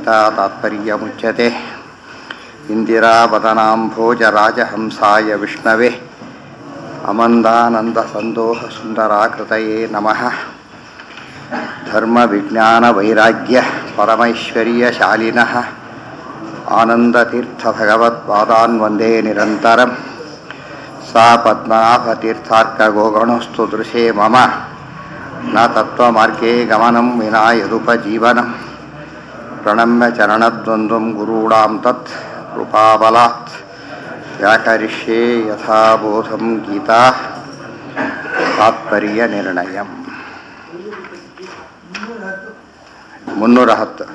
ಗೀತಾ ತಾತ್ಪರ್ಯಮುಚ್ಯತೆ ಇಂದಿರಾವದನಾಂಭೋಜರಾಜಹಂಸಾಯ ವಿಷ್ಣವೇ ಅಮಂದಾನಂದಸಂದೋಹಸುಂದರಾಕೃತಯೇ ನಮಃ. ಧರ್ಮವಿಜ್ಞಾನವೈರಾಗ್ಯ ಪರಮೈಶ್ವರ್ಯಶಾಲಿನಃ ಆನಂದತೀರ್ಥಭಗವತ್ಪಾದಾನ್ ವಂದೇ ನಿರಂತರಂ. ಸಾ ಪದ್ಮನಾಭತೀರ್ಥಾರ್ಕಗೋಗಣೋಸ್ತು ದೃಶೇ ಮಮ ನ ತತ್ವಮಾರ್ಗೇ ಗಮನಂ ವಿನಾ ಯದುಪಜೀವನಂ. ಪ್ರಣಮ್ಯ ಚರಣದ್ವಂದ್ವಂ ಗುರೂಣಾಂ ತತ್ ಕೃಪಾಬಲಾತ್ ವ್ಯಾಕರಿಷ್ಯೇ ಯಥಾಬೋಧಂ ಗೀತಾ ತಾತ್ಪರ್ಯ ನಿರ್ಣಯಂ. 310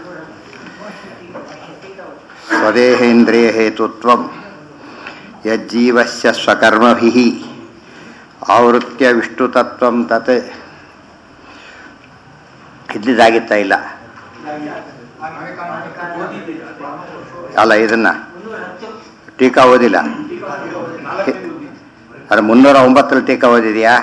ಸ್ವದೇಹೇಂದ್ರಿಯ ಹೇತುತ್ವಂ ಯಜ್ಜೀವಸ್ಯ ಸ್ವಕರ್ಮಭಿಃ ಆವೃತ್ಯ ವಿಷ್ಣುತತ್ವಂ ತತ್. ಇದ್ದಿದ್ದಾಗಿತ್ತಾ ಇಲ್ಲ ಅಲ್ಲ, ಇದನ್ನ ಟೀಕಾ ಓದಿಲ್ಲ. ಅದು 309 ಟೀಕಾ ಓದಿದೆಯಾ?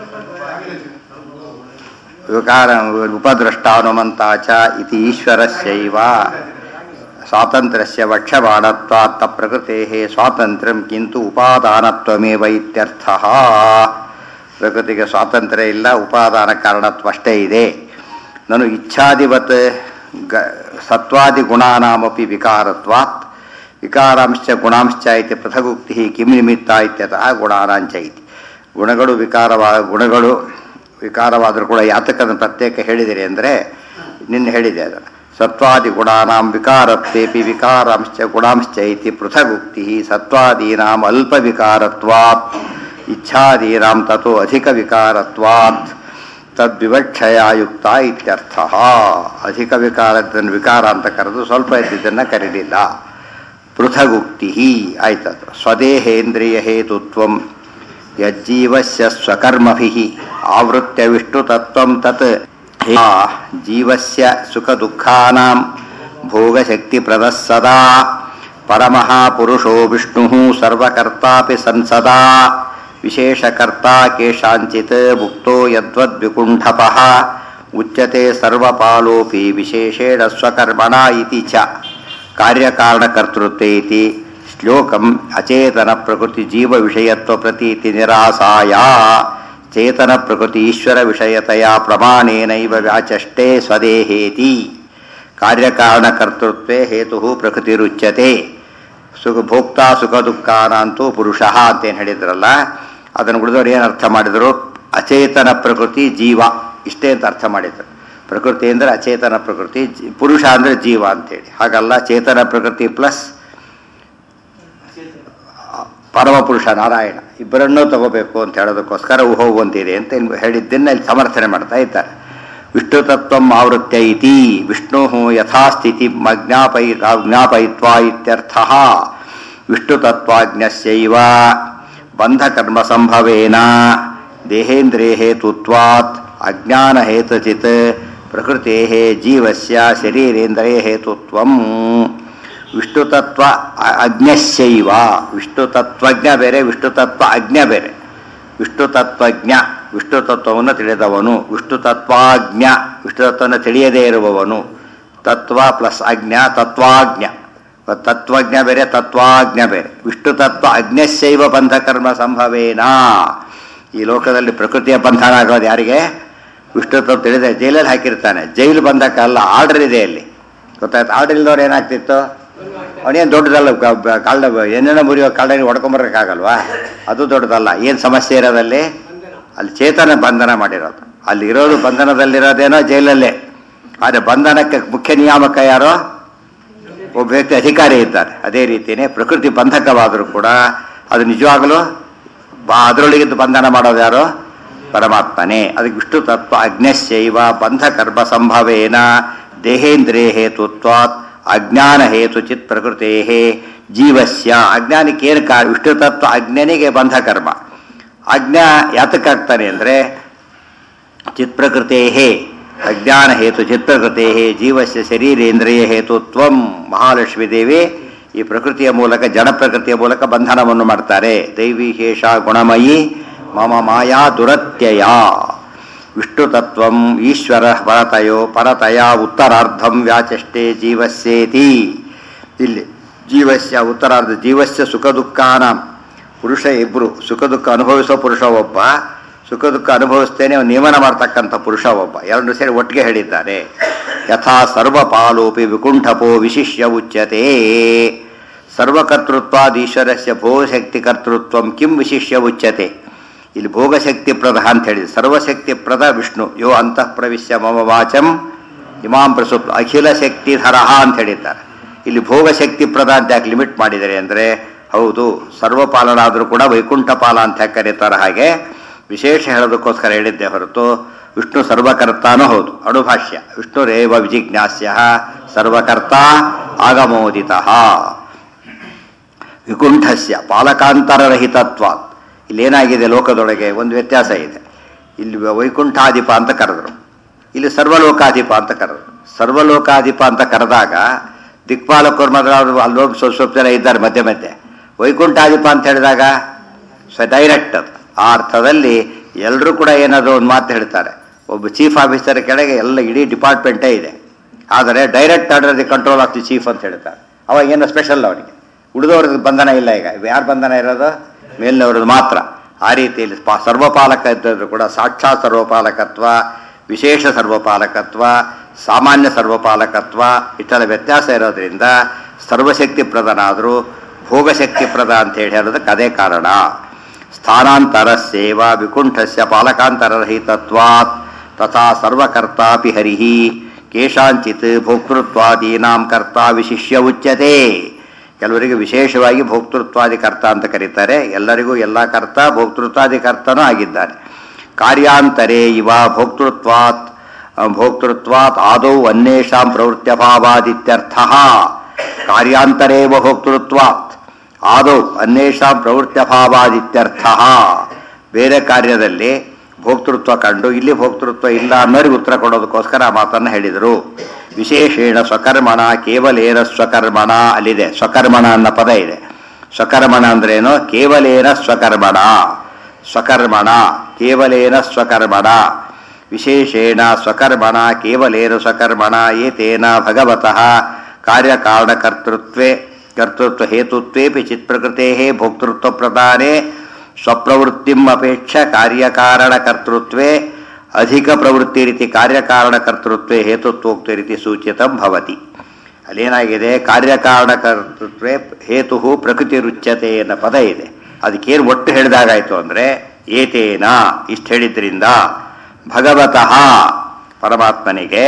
ವಿಕಾರ ಉಪದೃಷ್ಟಾನುಮಂತಾಚ ಇತಿ ಈಶ್ವರಸ್ಯೈವ ಸ್ವಾತಂತ್ರ್ಯಸ್ಯ ವಕ್ಷ್ಯಮಾಣತ್ವಾತ್ ಪ್ರಕೃತೇಃ ಸ್ವಾತಂತ್ರ್ಯಂ ಕಿಂತು ಉಪಾದಾನತ್ವಮೇವ ಇತ್ಯರ್ಥಃ. ಪ್ರಕೃತಿಗೆ ಸ್ವಾತಂತ್ರ್ಯ ಇಲ್ಲ, ಉಪಾದಾನ ಕಾರಣತ್ವ ಅಷ್ಟೇ ಇದೆ. ನಾನು ಇಚ್ಛಾದಿವತ್ ಸತ್ವಾದಿ ಗುಣಾನಾಮಪಿ ವಿಕಾರತ್ವಾತ್ ವಿಕಾರಾಂಶ ಗುಣಾಂಶ ಇತಿ ಪೃಥಗುಕ್ತಿ ಕಿಂ ನಿಮಿತ್ತ ಇತ್ಯತಃ ಗುಣಾನಾಂಚ ಇತಿ. ಗುಣಗಳು ವಿಕಾರವಾದರೂ ಕೂಡ ಯಾತಕದ ಪ್ರತ್ಯೇಕ ಹೇಳಿದಿರಿ ಅಂದರೆ ನಿನ್ನೆ ಹೇಳಿದೆ ಅದನ್ನು. ಸತ್ವಾದಿ ಗುಣಾನಾಂ ವಿಕಾರತ್ವೇಪಿ ವಿಕಾರಾಂಶ ಗುಣಾಂಶ ಇತಿ ಪೃಥಗುಕ್ತಿ ಸತ್ವಾದೀನಾಂ ಅಲ್ಪ ವಿಕಾರತ್ವಾತ್ ಇಚ್ಛಾದೀನಾಂ ತಥೋ ಅಧಿಕ ವಿಕಾರತ್ವಾತ್ ತದ್ವಿವಕ್ಷಯಾಯುಕ್ತ ಇತ್ಯರ್ಥಃ. ಅಧಿಕ ವಿಕಾರದನ್ನು ವಿಕಾರ ಅಂತ ಕರೆದು ಸ್ವಲ್ಪ ಇದ್ದಿದ್ದನ್ನು ಕರೀಲಿಲ್ಲ. ಪೃಥಗುಕ್ತಿ ಆಯ್ತದು. ಸ್ವದೇಹೇಂದ್ರಿಯ ಹೇತುತ್ವಂ ಯಜ್ಜೀವಸ್ಯ ಸ್ವಕರ್ಮಭಿಃ ಆವೃತ್ಯ ವಿಷ್ಣುತತ್ವಂ ತತ್ ಜೀವಸ್ಯ ಸುಖ ದುಃಖಾನಾಂ ಭೋಗಶಕ್ತಿಪ್ರದಃ ಸದಾ ಪರಮಃ ಪುರುಷೋ ವಿಷ್ಣುಃ ಸರ್ವಕರ್ತಾಪಿ ಸನ್ಸದಾ ವಿಶೇಷಕರ್ತಾ ಕೇಷಾಂಚಿತ್ ಮುಕ್ತೋ ಯದ್ವದ್ವಿಕುಂಠಪಃ ಉಚ್ಯತೆ ಸರ್ವಪಾಲೋಪಿ ವಿಶೇಷೇಣ ಸ್ವಕರ್ಮಣ ಇತಿ ಚ. ಕಾರ್ಯಕಾರಣಕರ್ತೃತ್ವ ಇತಿ ಶ್ಲೋಕಂ ಅಚೇತನ ಪ್ರಕೃತಿ ಜೀವ ವಿಷಯತ್ವ ಪ್ರತೀತಿ ನಿರಾಸಾಯ ಚೇತನ ಪ್ರಕೃತಿ ಈಶ್ವರ ವಿಷಯತೆಯ ಪ್ರಮಾಣೇನೈವ ವ್ಯಾಚಷ್ಟೇ ಸ್ವದೇಹೇತಿ. ಕಾರ್ಯಕಾರಣಕರ್ತೃತ್ವೇ ಹೇತು ಪ್ರಕೃತಿರುಚ್ಯತೆ. ಭೋಕ್ತಾ ಸುಖ ದುಃಖಾನಂತೂ ಪುರುಷ ಅಂತೇನು ಹೇಳಿದ್ರಲ್ಲ, ಅದನ್ನು ಉಳಿದವರು ಏನು ಅರ್ಥ ಮಾಡಿದರು? ಅಚೇತನ ಪ್ರಕೃತಿ ಜೀವ ಇಷ್ಟೇ ಅಂತ ಅರ್ಥ ಮಾಡಿದರು. ಪ್ರಕೃತಿ ಅಂದರೆ ಅಚೇತನ ಪ್ರಕೃತಿ, ಪುರುಷ ಅಂದರೆ ಜೀವ ಅಂತೇಳಿ. ಹಾಗಲ್ಲ, ಚೇತನ ಪ್ರಕೃತಿ ಪ್ಲಸ್ ಪರಮಪುರುಷ ನಾರಾಯಣ ಇಬ್ಬರನ್ನೂ ತಗೋಬೇಕು ಅಂತ ಹೇಳೋದಕ್ಕೋಸ್ಕರ ಹೋಗುವಂತಿದೆ ಅಂತ ಹೇಳಿದ್ದನ್ನು ಇಲ್ಲಿ ಸಮರ್ಥನೆ ಮಾಡ್ತಾ ಇದ್ದಾರೆ. ವಿಷ್ಣುತತ್ವಂ ಆವೃತ್ಯ ಇತಿ ವಿಷ್ಣು ಯಥಾಸ್ಥಿತಿ ಜ್ಞಾಪಯಿತ್ವಾ ಇತ್ಯರ್ಥಃ. ವಿಷ್ಣುತತ್ವಾಜ್ಞಸ್ಯೈವ ಬಂಧಕರ್ಮ ಸಂಭವೇನ ದೇಹೇಂದ್ರಿಯ ಹೇತುತ್ವಾತ್ ಅಜ್ಞಾನ ಹೇತುಚಿತ್ ಪ್ರಕೃತೇಃ ಜೀವಸ್ಯ ಶರೀರೇಂದ್ರಿಯ ಹೇತುತ್ವಂ. ವಿಷ್ಣುತತ್ವ ಅಜ್ಞಸ್ಯೈವ. ವಿಷ್ಣುತತ್ವಜ್ಞ ಬೇರೆ, ವಿಷ್ಣುತತ್ವ ಅಜ್ಞ ಬೇರೆ. ವಿಷ್ಣುತತ್ವಜ್ಞ ವಿಷ್ಣುತತ್ವವನ್ನು ತಿಳಿದವನು, ವಿಷ್ಣುತತ್ವಾಜ್ಞ ವಿಷ್ಣುತತ್ವವನ್ನು ತಿಳಿಯದೇ ಇರುವವನು. ತತ್ವ ಪ್ಲಸ್ ಅಜ್ಞ ತತ್ವಾಜ್ಞ. ತತ್ವಜ್ಞ ಬೇರೆ, ತತ್ವಾಜ್ಞ ಬೇರೆ. ವಿಷ್ಣುತತ್ವ ಅಜ್ಞಸ್ಯೈವ ಬಂಧಕರ್ಮ ಸಂಭವೇನ. ಈ ಲೋಕದಲ್ಲಿ ಪ್ರಕೃತಿಯ ಬಂಧನ ಆಗೋದು ಯಾರಿಗೆ? ವಿಷ್ಣುತತ್ವ ತಿಳಿದೆ. ಜೈಲಲ್ಲಿ ಹಾಕಿರ್ತಾನೆ, ಜೈಲು ಬಂಧಕ ಅಲ್ಲ, ಆರ್ಡರ್ ಇದೆ ಅಲ್ಲಿ. ಗೊತ್ತಾಯ್ತು? ಆರ್ಡರ್ ಇಲ್ಲದವ್ರು ಏನಾಗ್ತಿತ್ತು? ಅವನೇನು ದೊಡ್ಡದಲ್ಲ, ಕಾಲ್ಡ ಏನೇನೋ ಮುರಿಯೋ ಕಾಲ್ಡನಿಗೆ ಹೊಡ್ಕೊಂಬರೋಕ್ಕಾಗಲ್ವಾ? ಅದು ದೊಡ್ಡದಲ್ಲ. ಏನು ಸಮಸ್ಯೆ ಇರೋದಲ್ಲಿ? ಅಲ್ಲಿ ಚೇತನ ಬಂಧನ ಮಾಡಿರೋದು. ಅಲ್ಲಿ ಇರೋದು ಬಂಧನದಲ್ಲಿರೋದೇನೋ ಜೈಲಲ್ಲೇ. ಆದರೆ ಬಂಧನಕ್ಕೆ ಮುಖ್ಯ ನಿಯಾಮಕ ಯಾರೋ? ಒಬ್ಬ ವ್ಯಕ್ತಿ ಅಧಿಕಾರಿ ಇದ್ದಾರೆ. ಅದೇ ರೀತಿಯೇ ಪ್ರಕೃತಿ ಬಂಧಕವಾದರೂ ಕೂಡ ಅದು ನಿಜವಾಗಲೂ ಅದರೊಳಗಿದ್ದು ಬಂಧನ ಮಾಡೋದು ಯಾರೋ? ಪರಮಾತ್ಮನೇ. ಅದಕ್ಕೆ ವಿಷ್ಣು ತತ್ವ ಅಜ್ಞಸ್ಯೈವ ಬಂಧಕರ್ಮ ಸಂಭವೇನ ದೇಹೇಂದ್ರಿಯ ಹೇತುತ್ವಾತ್ ಅಜ್ಞಾನ ಹೇತುಚಿತ್ ಪ್ರಕೃತೇ ಜೀವಸ್ಯ. ಅಜ್ಞಾನಕ್ಕೆ ಏನು ವಿಷ್ಣು ತತ್ವ ಅಜ್ಞನಿಗೆ ಬಂಧಕರ್ಮ. ಅಜ್ಞಾ ಯಾತಕ್ಕಾಗ್ತಾನೆ ಅಂದರೆ ಚಿತ್ಪ್ರಕೃತೇ ಅಜ್ಞಾನ ಹೇತು ಚಿತ್ಪ್ರಕೃತೇ ಜೀವಸ್ಯ ಶರೀರೇಂದ್ರಿಯ ಹೇತುತ್ವಂ. ಮಹಾಲಕ್ಷ್ಮೀ ದೇವಿ ಈ ಪ್ರಕೃತಿಯ ಮೂಲಕ, ಜಡ ಪ್ರಕೃತಿಯ ಮೂಲಕ ಬಂಧನವನ್ನು ಮಾಡ್ತಾರೆ. ದೈವಿ ಶೇಷ ಗುಣಮಯಿ ಮಮ ಮಾಯಾ ದುರತ್ಯಯ. ವಿಷ್ಣು ತತ್ವಂ ಈಶ್ವರ ಪರತಯ ಉತ್ತರಾರ್ಧಂ ವ್ಯಾಚಷ್ಟೇ ಜೀವಸ್ಯೇತಿ. ಇಲ್ಲಿ ಜೀವಸ್ಯ ಉತ್ತರಾರ್ಧ, ಜೀವಸ್ಯ ಸುಖ ದುಃಖಾನ, ಪುರುಷ ಇಬ್ಬರು, ಸುಖ ದುಃಖ ಅನುಭವಿಸೋ ಪುರುಷ ಒಬ್ಬ, ಸುಖ ದುಃಖ ಅನುಭವಿಸ್ತೇನೆ ನಿಯಮನ ಮಾಡ್ತಕ್ಕಂಥ ಪುರುಷ ಒಬ್ಬ, ಎರಡು ಸೇರಿ ಒಟ್ಟಿಗೆ ಹೇಳಿದ್ದಾರೆ. ಯಥಾ ಸರ್ವಪಾಲೋಪಿ ವಿಕುಂಠಪೋ ವಿಶಿಷ್ಯ ಉಚ್ಯತೆ. ಸರ್ವಕರ್ತೃತ್ವಾದೀಶ್ವರಸ್ಯ ಭೋಗಶಕ್ತಿ ಕರ್ತೃತ್ವಂ ಕಿಂ ವಿಶಿಷ್ಯ ಉಚ್ಯತೆ. ಇಲ್ಲಿ ಭೋಗಶಕ್ತಿ ಪ್ರದ ಅಂತ ಹೇಳಿದೆ. ಸರ್ವಶಕ್ತಿ ಪ್ರದ ವಿಷ್ಣು ಯೋ ಅಂತಃ ಪ್ರವಿಶ್ಯ ಮಮ ವಾಚಂ ಇಮಾಂ ಪ್ರಸುಪ್ ಅಖಿಲ ಶಕ್ತಿಧರಃ ಅಂತ ಹೇಳಿದ್ದಾರೆ. ಇಲ್ಲಿ ಭೋಗಶಕ್ತಿ ಪ್ರದ ಅಂತ ಯಾಕೆ ಲಿಮಿಟ್ ಮಾಡಿದ್ದಾರೆ ಅಂದರೆ, ಹೌದು ಸರ್ವಪಾಲನಾದರೂ ಕೂಡ ವೈಕುಂಠ ಪಾಲ ಅಂತ ಯಾಕೆ ಕರೀತಾರೆ, ಹಾಗೆ ವಿಶೇಷ ಹೇಳೋದಕ್ಕೋಸ್ಕರ ಹೇಳಿದ್ದೆ ಹೊರತು ವಿಷ್ಣು ಸರ್ವಕರ್ತಾನೂ ಹೌದು. ಅಣುಭಾಷ್ಯ ವಿಷ್ಣುರೇವ ವಿಜಿಜ್ಞಾಸ್ಯ ಸರ್ವಕರ್ತ ಆಗಮೋದಿತಃ. ವಿಕುಂಠಸ್ಯ ಪಾಲಕಾಂತರರಹಿತತ್ವಾತ್. ಇಲ್ಲೇನಾಗಿದೆ, ಲೋಕದೊಳಗೆ ಒಂದು ವ್ಯತ್ಯಾಸ ಇದೆ. ಇಲ್ಲಿ ವೈಕುಂಠಾಧಿಪ ಅಂತ ಕರೆದರು, ಇಲ್ಲಿ ಸರ್ವಲೋಕಾಧಿಪ ಅಂತ ಕರೆದರು. ಸರ್ವಲೋಕಾಧಿಪ ಅಂತ ಕರೆದಾಗ ದಿಕ್ಪಾಲಕರು ಮಾತ್ರ ಅಲ್ಲೋಗಿ ಸ್ವಲ್ಪ ಜನ ಇದ್ದಾರೆ ಮಧ್ಯೆ ಮಧ್ಯೆ. ವೈಕುಂಠಾಧಿಪ ಅಂತ ಹೇಳಿದಾಗ ಡೈರೆಕ್ಟ್ ಅದು. ಆ ಅರ್ಥದಲ್ಲಿ ಎಲ್ಲರೂ ಕೂಡ ಏನಾದರೂ ಒಂದು ಮಾತು ಹೇಳ್ತಾರೆ. ಒಬ್ಬ ಚೀಫ್ ಆಫೀಸರ್ ಕೆಳಗೆ ಎಲ್ಲ ಇಡೀ ಡಿಪಾರ್ಟ್ಮೆಂಟೇ ಇದೆ, ಆದರೆ direct under the control of the chief ಅಂತ ಹೇಳ್ತಾರೆ. ಅವಾಗ ಏನೋ ಸ್ಪೆಷಲ್ ಅವನಿಗೆ, ಉಳಿದವ್ರದ್ದು ಬಂಧನ ಇಲ್ಲ. ಈಗ ಯಾರು ಬಂಧನ ಇರೋದು, ಮೇಲಿನವ್ರದ್ದು ಮಾತ್ರ. ಆ ರೀತಿಯಲ್ಲಿ ಸರ್ವಪಾಲಕ ಇದ್ದರೂ ಕೂಡ ಸಾಕ್ಷಾತ್ ಸರ್ವಪಾಲಕತ್ವ, ವಿಶೇಷ ಸರ್ವಪಾಲಕತ್ವ, ಸಾಮಾನ್ಯ ಸರ್ವಪಾಲಕತ್ವ ಇಷ್ಟೆಲ್ಲ ವ್ಯತ್ಯಾಸ ಇರೋದ್ರಿಂದ ಸರ್ವಶಕ್ತಿ ಪ್ರದನಾದರೂ ಭೋಗಶಕ್ತಿ ಪ್ರದ ಅಂತ ಹೇಳಿ ಹೇಳೋದಕ್ಕೆ ಅದೇ ಕಾರಣ. ಸ್ಥಾನಾಂತರ ಸೇವಾ ವಿಕುಂಠಸ್ಯ ಪಾಲಕಾಂತರರಹಿತತ್ವಾತ್ ತಥಾ ಸರ್ವಕರ್ತಾಪಿ ಹರಿಹಿ ಕೇಶಾಂಚಿತ್ ಭೋಕ್ತೃತ್ವಾದೀನಾಂ ಕರ್ತ ವಿಶಿಷ್ಯ ಉಚ್ಯತೆ. ಕೆಲವರಿಗೆ ವಿಶೇಷವಾಗಿ ಭೋಕ್ತೃತ್ವಾದಿ ಕರ್ತ ಅಂತ ಕರೀತಾರೆ. ಎಲ್ಲರಿಗೂ ಎಲ್ಲ ಕರ್ತ ಭೋಕ್ತೃತ್ವಾದಿ ಕರ್ತನೂ ಆಗಿದ್ದಾರೆ. ಕಾರ್ಯಾಂತರೇ ಇವ ಭೋಕ್ತೃತ್ವಾತ್ ಆದೌ ಅನ್ಯೇಷಾಂ ಪ್ರವೃತ್ಯಭಾವಾದಿತ್ಯರ್ಥಃ. ಕಾರ್ಯಾಂತರೇವ ಭೋಕ್ತೃತ್ವಾತ್ ಆದೌ ಅನ್ಯೇಷಾಂ ಪ್ರವೃತ್ಯಭಾವಾದಿತ್ಯರ್ಥಃ. ಬೇರೆ ಕಾರ್ಯದಲ್ಲಿ ಭೋಕ್ತೃತ್ವ ಕಂಡು ಇಲ್ಲಿ ಭೋಕ್ತೃತ್ವ ಇಲ್ಲ ಅನ್ನೋರಿಗೆ ಉತ್ತರ ಕೊಡೋದಕ್ಕೋಸ್ಕರ ಆ ಮಾತನ್ನು ಹೇಳಿದರು. ವಿಶೇಷೇಣ ಸ್ವಕರ್ಮಣ ಕೇವಲೇನ ಸ್ವಕರ್ಮಣ, ಅಲ್ಲಿದೆ ಸ್ವಕರ್ಮಣ ಅನ್ನೋ ಪದ ಇದೆ. ಸ್ವಕರ್ಮಣ ಅಂದ್ರೇನು, ಕೇವಲೇನ ಸ್ವಕರ್ಮಣ, ಸ್ವಕರ್ಮಣ ಕೇವಲೇನ ಸ್ವಕರ್ಮಣ, ವಿಶೇಷೇಣ ಸ್ವಕರ್ಮಣ ಕೇವಲೇನ ಸ್ವಕರ್ಮಣ ಏತೇನ ಭಗವತಃ ಕಾರ್ಯಕಾರಣಕರ್ತೃತ್ವೇ ಕರ್ತೃತ್ವ ಹೇತುತ್ವೇಪಿ ಚಿತ್ಪ್ರಕೃತೆ ಭೋಕ್ತೃತ್ವ ಪ್ರದಾನೆ ಸ್ವಪ್ರವೃತ್ತಿಂ ಅಪೇಕ್ಷ ಕಾರ್ಯಕಾರಣಕರ್ತೃತ್ವೇ ಅಧಿಕ ಪ್ರವೃತ್ತಿ ರೀತಿ ಕಾರ್ಯಕಾರಣಕರ್ತೃತ್ವೇ ಹೇತುತ್ವೋಕ್ತ ರೀತಿ ಸೂಚಿತಂ ಭವತಿ. ಅಲ್ಲೇನಾಗಿದೆ, ಕಾರ್ಯಕಾರಣಕರ್ತೃತ್ವೇ ಹೇತು ಪ್ರಕೃತಿ ರುಚ್ಯತೆ ಅನ್ನೋ ಪದ ಇದೆ. ಅದಕ್ಕೇನು ಒಟ್ಟು ಹೇಳಿದಾಗಾಯಿತು ಅಂದರೆ ಏತೇನ ಇಷ್ಟು ಹೇಳಿದ್ರಿಂದ ಭಗವತಃ ಪರಮಾತ್ಮನಿಗೆ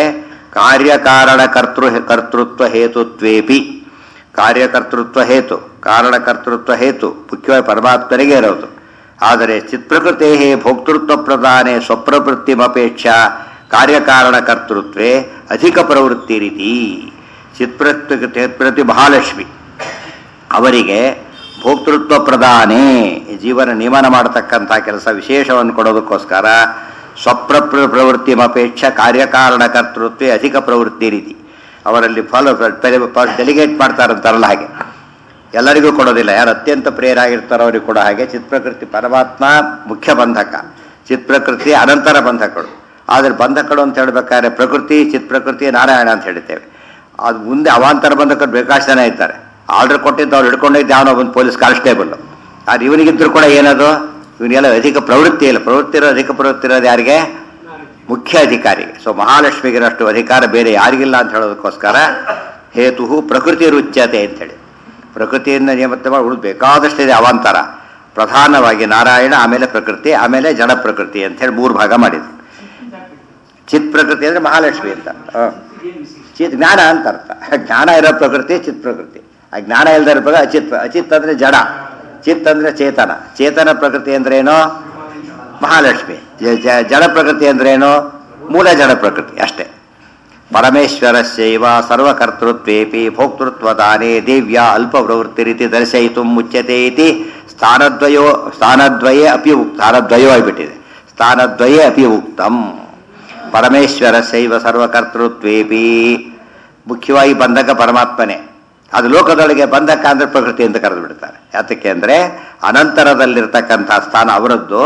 ಕರ್ತೃತ್ವ ಹೇತುತ್ವೇಪಿ, ಕಾರ್ಯಕರ್ತೃತ್ವ ಹೇತು ಕಾರಣಕರ್ತೃತ್ವ ಹೇತು ಮುಖ್ಯವಾಗಿ ಪರಮಾತ್ಮನಿಗೆ ಇರೋದು. ಆದರೆ ಚಿತ್ಪ್ರಕೃತೆ ಭೋಕ್ತೃತ್ವ ಪ್ರದಾನೆ ಸ್ವಪ್ರವೃತ್ತಿಮಪೇಕ್ಷ ಕಾರ್ಯಕಾರಣಕರ್ತೃತ್ವೇ ಅಧಿಕ ಪ್ರವೃತ್ತಿ ರೀತಿ. ಚಿತ್ಪ್ರತಿ ಮಹಾಲಕ್ಷ್ಮಿ ಅವರಿಗೆ ಭೋಕ್ತೃತ್ವ ಪ್ರದಾನೆ ಜೀವನ ನಿಯಮನ ಮಾಡತಕ್ಕಂಥ ಕೆಲಸ ವಿಶೇಷವನ್ನು ಕೊಡೋದಕ್ಕೋಸ್ಕರ ಸ್ವಪ್ರವೃತ್ತಿಮಪೇಕ್ಷ ಕಾರ್ಯಕಾರಣಕರ್ತೃತ್ವೇ ಅಧಿಕ ಪ್ರವೃತ್ತಿ ರೀತಿ. ಅವರಲ್ಲಿ ಡೆಲಿಗೇಟ್ ಮಾಡ್ತಾರಂತಾರಲ್ಲ ಹಾಗೆ ಎಲ್ಲರಿಗೂ ಕೊಡೋದಿಲ್ಲ. ಯಾರು ಅತ್ಯಂತ ಪ್ರಿಯರಾಗಿರ್ತಾರೋ ಅವ್ರಿಗೆ ಕೊಡೋ ಹಾಗೆ ಚಿತ್ಪ್ರಕೃತಿ ಪರಮಾತ್ಮ ಮುಖ್ಯ ಬಂಧಕ, ಚಿತ್ಪ್ರಕೃತಿ ಅನಂತರ ಬಂಧಕಗಳು. ಆದರೆ ಬಂಧಕಗಳು ಅಂತ ಹೇಳ್ಬೇಕಾದ್ರೆ ಪ್ರಕೃತಿ ಚಿತ್ಪ್ರಕೃತಿ ನಾರಾಯಣ ಅಂತ ಹೇಳ್ತೇವೆ. ಅದು ಮುಂದೆ ಅವಾಂತರ ಬಂಧಕರು ಬೇಕಾಷ್ಟು ಜನ ಇರ್ತಾರೆ. ಆರ್ಡರ್ ಕೊಟ್ಟಿದ್ದು ಅವ್ರು ಹಿಡ್ಕೊಂಡಿದ್ದು ಯಾವನೋ ಒಂದು ಪೊಲೀಸ್ ಕಾನ್ಸ್ಟೇಬಲ್. ಆದರೆ ಇವನಿಗಿದ್ರು ಕೂಡ ಏನದು, ಇವನಿಗೆಲ್ಲ ಅಧಿಕ ಪ್ರವೃತ್ತಿ ಇಲ್ಲ. ಅಧಿಕ ಪ್ರವೃತ್ತಿ ಇರೋದು ಯಾರಿಗೆ, ಮುಖ್ಯ ಅಧಿಕಾರಿಗೆ. ಸೊ ಮಹಾಲಕ್ಷ್ಮಿಗಿರಷ್ಟು ಅಧಿಕಾರ ಬೇರೆ ಯಾರಿಗಿಲ್ಲ ಅಂತ ಹೇಳೋದಕ್ಕೋಸ್ಕರ ಹೇತು ಪ್ರಕೃತಿ ರುಚ್ಯತೆ ಅಂತೇಳಿ ಪ್ರಕೃತಿಯಿಂದ ನಿಯಮಿತ ಮಾಡಿ ಉಳಿದು ಬೇಕಾದಷ್ಟಿದೆ ಅವಾಂತರ. ಪ್ರಧಾನವಾಗಿ ನಾರಾಯಣ, ಆಮೇಲೆ ಪ್ರಕೃತಿ, ಆಮೇಲೆ ಜಡ ಪ್ರಕೃತಿ ಅಂತೇಳಿ ಮೂರು ಭಾಗ ಮಾಡಿದ್ರು. ಚಿತ್ ಪ್ರಕೃತಿ ಅಂದರೆ ಮಹಾಲಕ್ಷ್ಮಿ ಅಂತ, ಚಿತ್ ಜ್ಞಾನ ಅಂತ ಅರ್ಥ. ಜ್ಞಾನ ಇರೋ ಪ್ರಕೃತಿ ಚಿತ್ ಪ್ರಕೃತಿ. ಆ ಜ್ಞಾನ ಇಲ್ಲದ ಇರೋ ಅಚಿತ್. ಅಚಿತ್ ಅಂದರೆ ಜಡ, ಚಿತ್ ಅಂದರೆ ಚೇತನ. ಚೇತನ ಪ್ರಕೃತಿ ಅಂದ್ರೇನು ಮಹಾಲಕ್ಷ್ಮಿ. ಜಡ ಪ್ರಕೃತಿ ಅಂದ್ರೇನು ಮೂಲ ಜಡ ಪ್ರಕೃತಿ ಅಷ್ಟೇ. ಪರಮೇಶ್ವರಸ್ಯೈವ ಸರ್ವಕರ್ತೃತ್ವೇಪಿ ಭೋಕ್ತೃತ್ವದಾನೆ ದೇವ್ಯ ಅಲ್ಪ ಪ್ರವೃತ್ತಿ ರೀತಿ ದರ್ಶಯಿತು ಮುಚ್ಯತೆ ಇತಿ ಸ್ಥಾನದ್ವಯೇ ಅಪಿ ಸ್ಥಾನದ್ವಯೋ ಆಗಿಬಿಟ್ಟಿದೆ. ಸ್ಥಾನದ್ವಯೇ ಅಪಿ ಉಕ್ತಂ. ಪರಮೇಶ್ವರಸ್ಯೈವ ಸರ್ವಕರ್ತೃತ್ವೇಪಿ ಮುಖ್ಯವಾಗಿ ಬಂಧಕ ಪರಮಾತ್ಮನೇ. ಅದು ಲೋಕದೊಳಗೆ ಬಂಧಕ ಅಂದರೆ ಪ್ರಕೃತಿ ಅಂತ ಕರೆದು ಬಿಡ್ತಾರೆ. ಯಾತಕ್ಕೆ ಅಂದರೆ ಅನಂತರದಲ್ಲಿರ್ತಕ್ಕಂಥ ಸ್ಥಾನ ಅವರದ್ದು,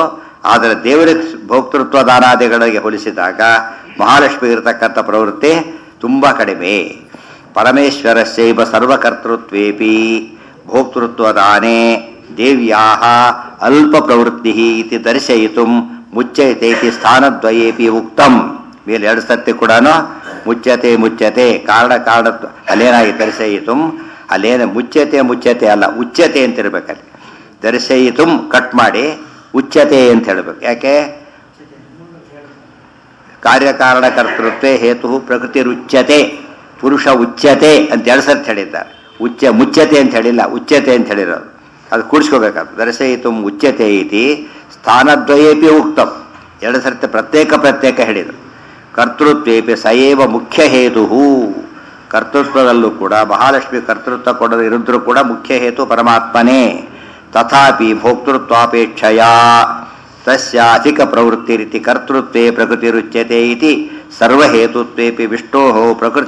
ಆದರೆ ದೇವರ ಭೋಕ್ತೃತ್ವ ದಾನಾದಿಗಳಿಗೆ ಹೋಲಿಸಿದಾಗ ಮಹಾಲಕ್ಷ್ಮಿ ಇರತಕ್ಕಂಥ ಪ್ರವೃತ್ತಿ ತುಂಬ ಕಡಿಮೆ. ಪರಮೇಶ್ವರಸ್ಯೈವ ಸರ್ವಕರ್ತೃತ್ವೇಪಿ ಭೋಕ್ತೃತ್ವದಾನೇ ದೇವ್ಯಾಹ ಅಲ್ಪ ಪ್ರವೃತ್ತಿ ಇತಿ ದರ್ಶಯಿತು ಮುಚ್ಯತೆ ಇತಿ ಸ್ಥಾನದ್ವಯೇಪಿ ಉಕ್ತಂ. ಮೇಲೆ 2 ಸರ್ತಿ ಕೂಡ ಮುಚ್ಯತೆ ಕಾರಣ ಅಲ್ಲೇನಾಗಿ ದರ್ಶಯಿತು, ಅಲ್ಲೇನು ಮುಚ್ಯತೆ ಅಲ್ಲ, ಉಚ್ಯತೆ ಅಂತಿರ್ಬೇಕಲ್ಲಿ. ದರ್ಶಯಿತು ಕಟ್ ಮಾಡಿ ಉಚ್ಯತೆ ಅಂತ ಹೇಳಬೇಕು. ಯಾಕೆ? ಕಾರ್ಯಕಾರಣಕರ್ತೃತ್ವೇ ಹೇತು ಪ್ರಕೃತಿ ರುಚ್ಯತೆ, ಪುರುಷ ಉಚ್ಯತೆ ಅಂತ 2 ಸರ್ತಿ ಹೇಳಿದ್ದಾರೆ. ಮುಚ್ಯತೆ ಅಂತ ಹೇಳಿಲ್ಲ, ಉಚ್ಯತೆ ಅಂತ ಹೇಳಿರೋದು. ಅದು ಕೂಡಿಸ್ಕೋಬೇಕಾದ್ರು. ದರ್ಶಯಿತು ಉಚ್ಯತೆ ಇತಿ ಸ್ಥಾನದ್ವಯೇಪಿ ಉಕ್ತಂ. 2 ಸರ್ತಿ ಪ್ರತ್ಯೇಕ ಹೇಳಿದರು. ಕರ್ತೃತ್ವೇಪಿ ಸಯೇವ ಮುಖ್ಯ ಹೇತು. ಕರ್ತೃತ್ವದಲ್ಲೂ ಕೂಡ ಮಹಾಲಕ್ಷ್ಮಿ ಕರ್ತೃತ್ವ ಕೊಡೋದು ಇರಿದ್ರೂ ಕೂಡ ಮುಖ್ಯ ಹೇತು ಪರಮಾತ್ಮನೇ. ತಥಾಪಿ ಭೋಕ್ತೃತ್ವಾಪೇಕ್ಷೆಯ ತಸ್ಯ ಅಧಿಕ ಪ್ರವೃತ್ತಿ ರೀತಿ ಕರ್ತೃತ್ವೇ ಪ್ರಕೃತಿರುಚ್ಯತೆ ಇತಿ ಸರ್ವಹೇತುತ್ವೇಪಿ ವಿಷ್ಣೋಃ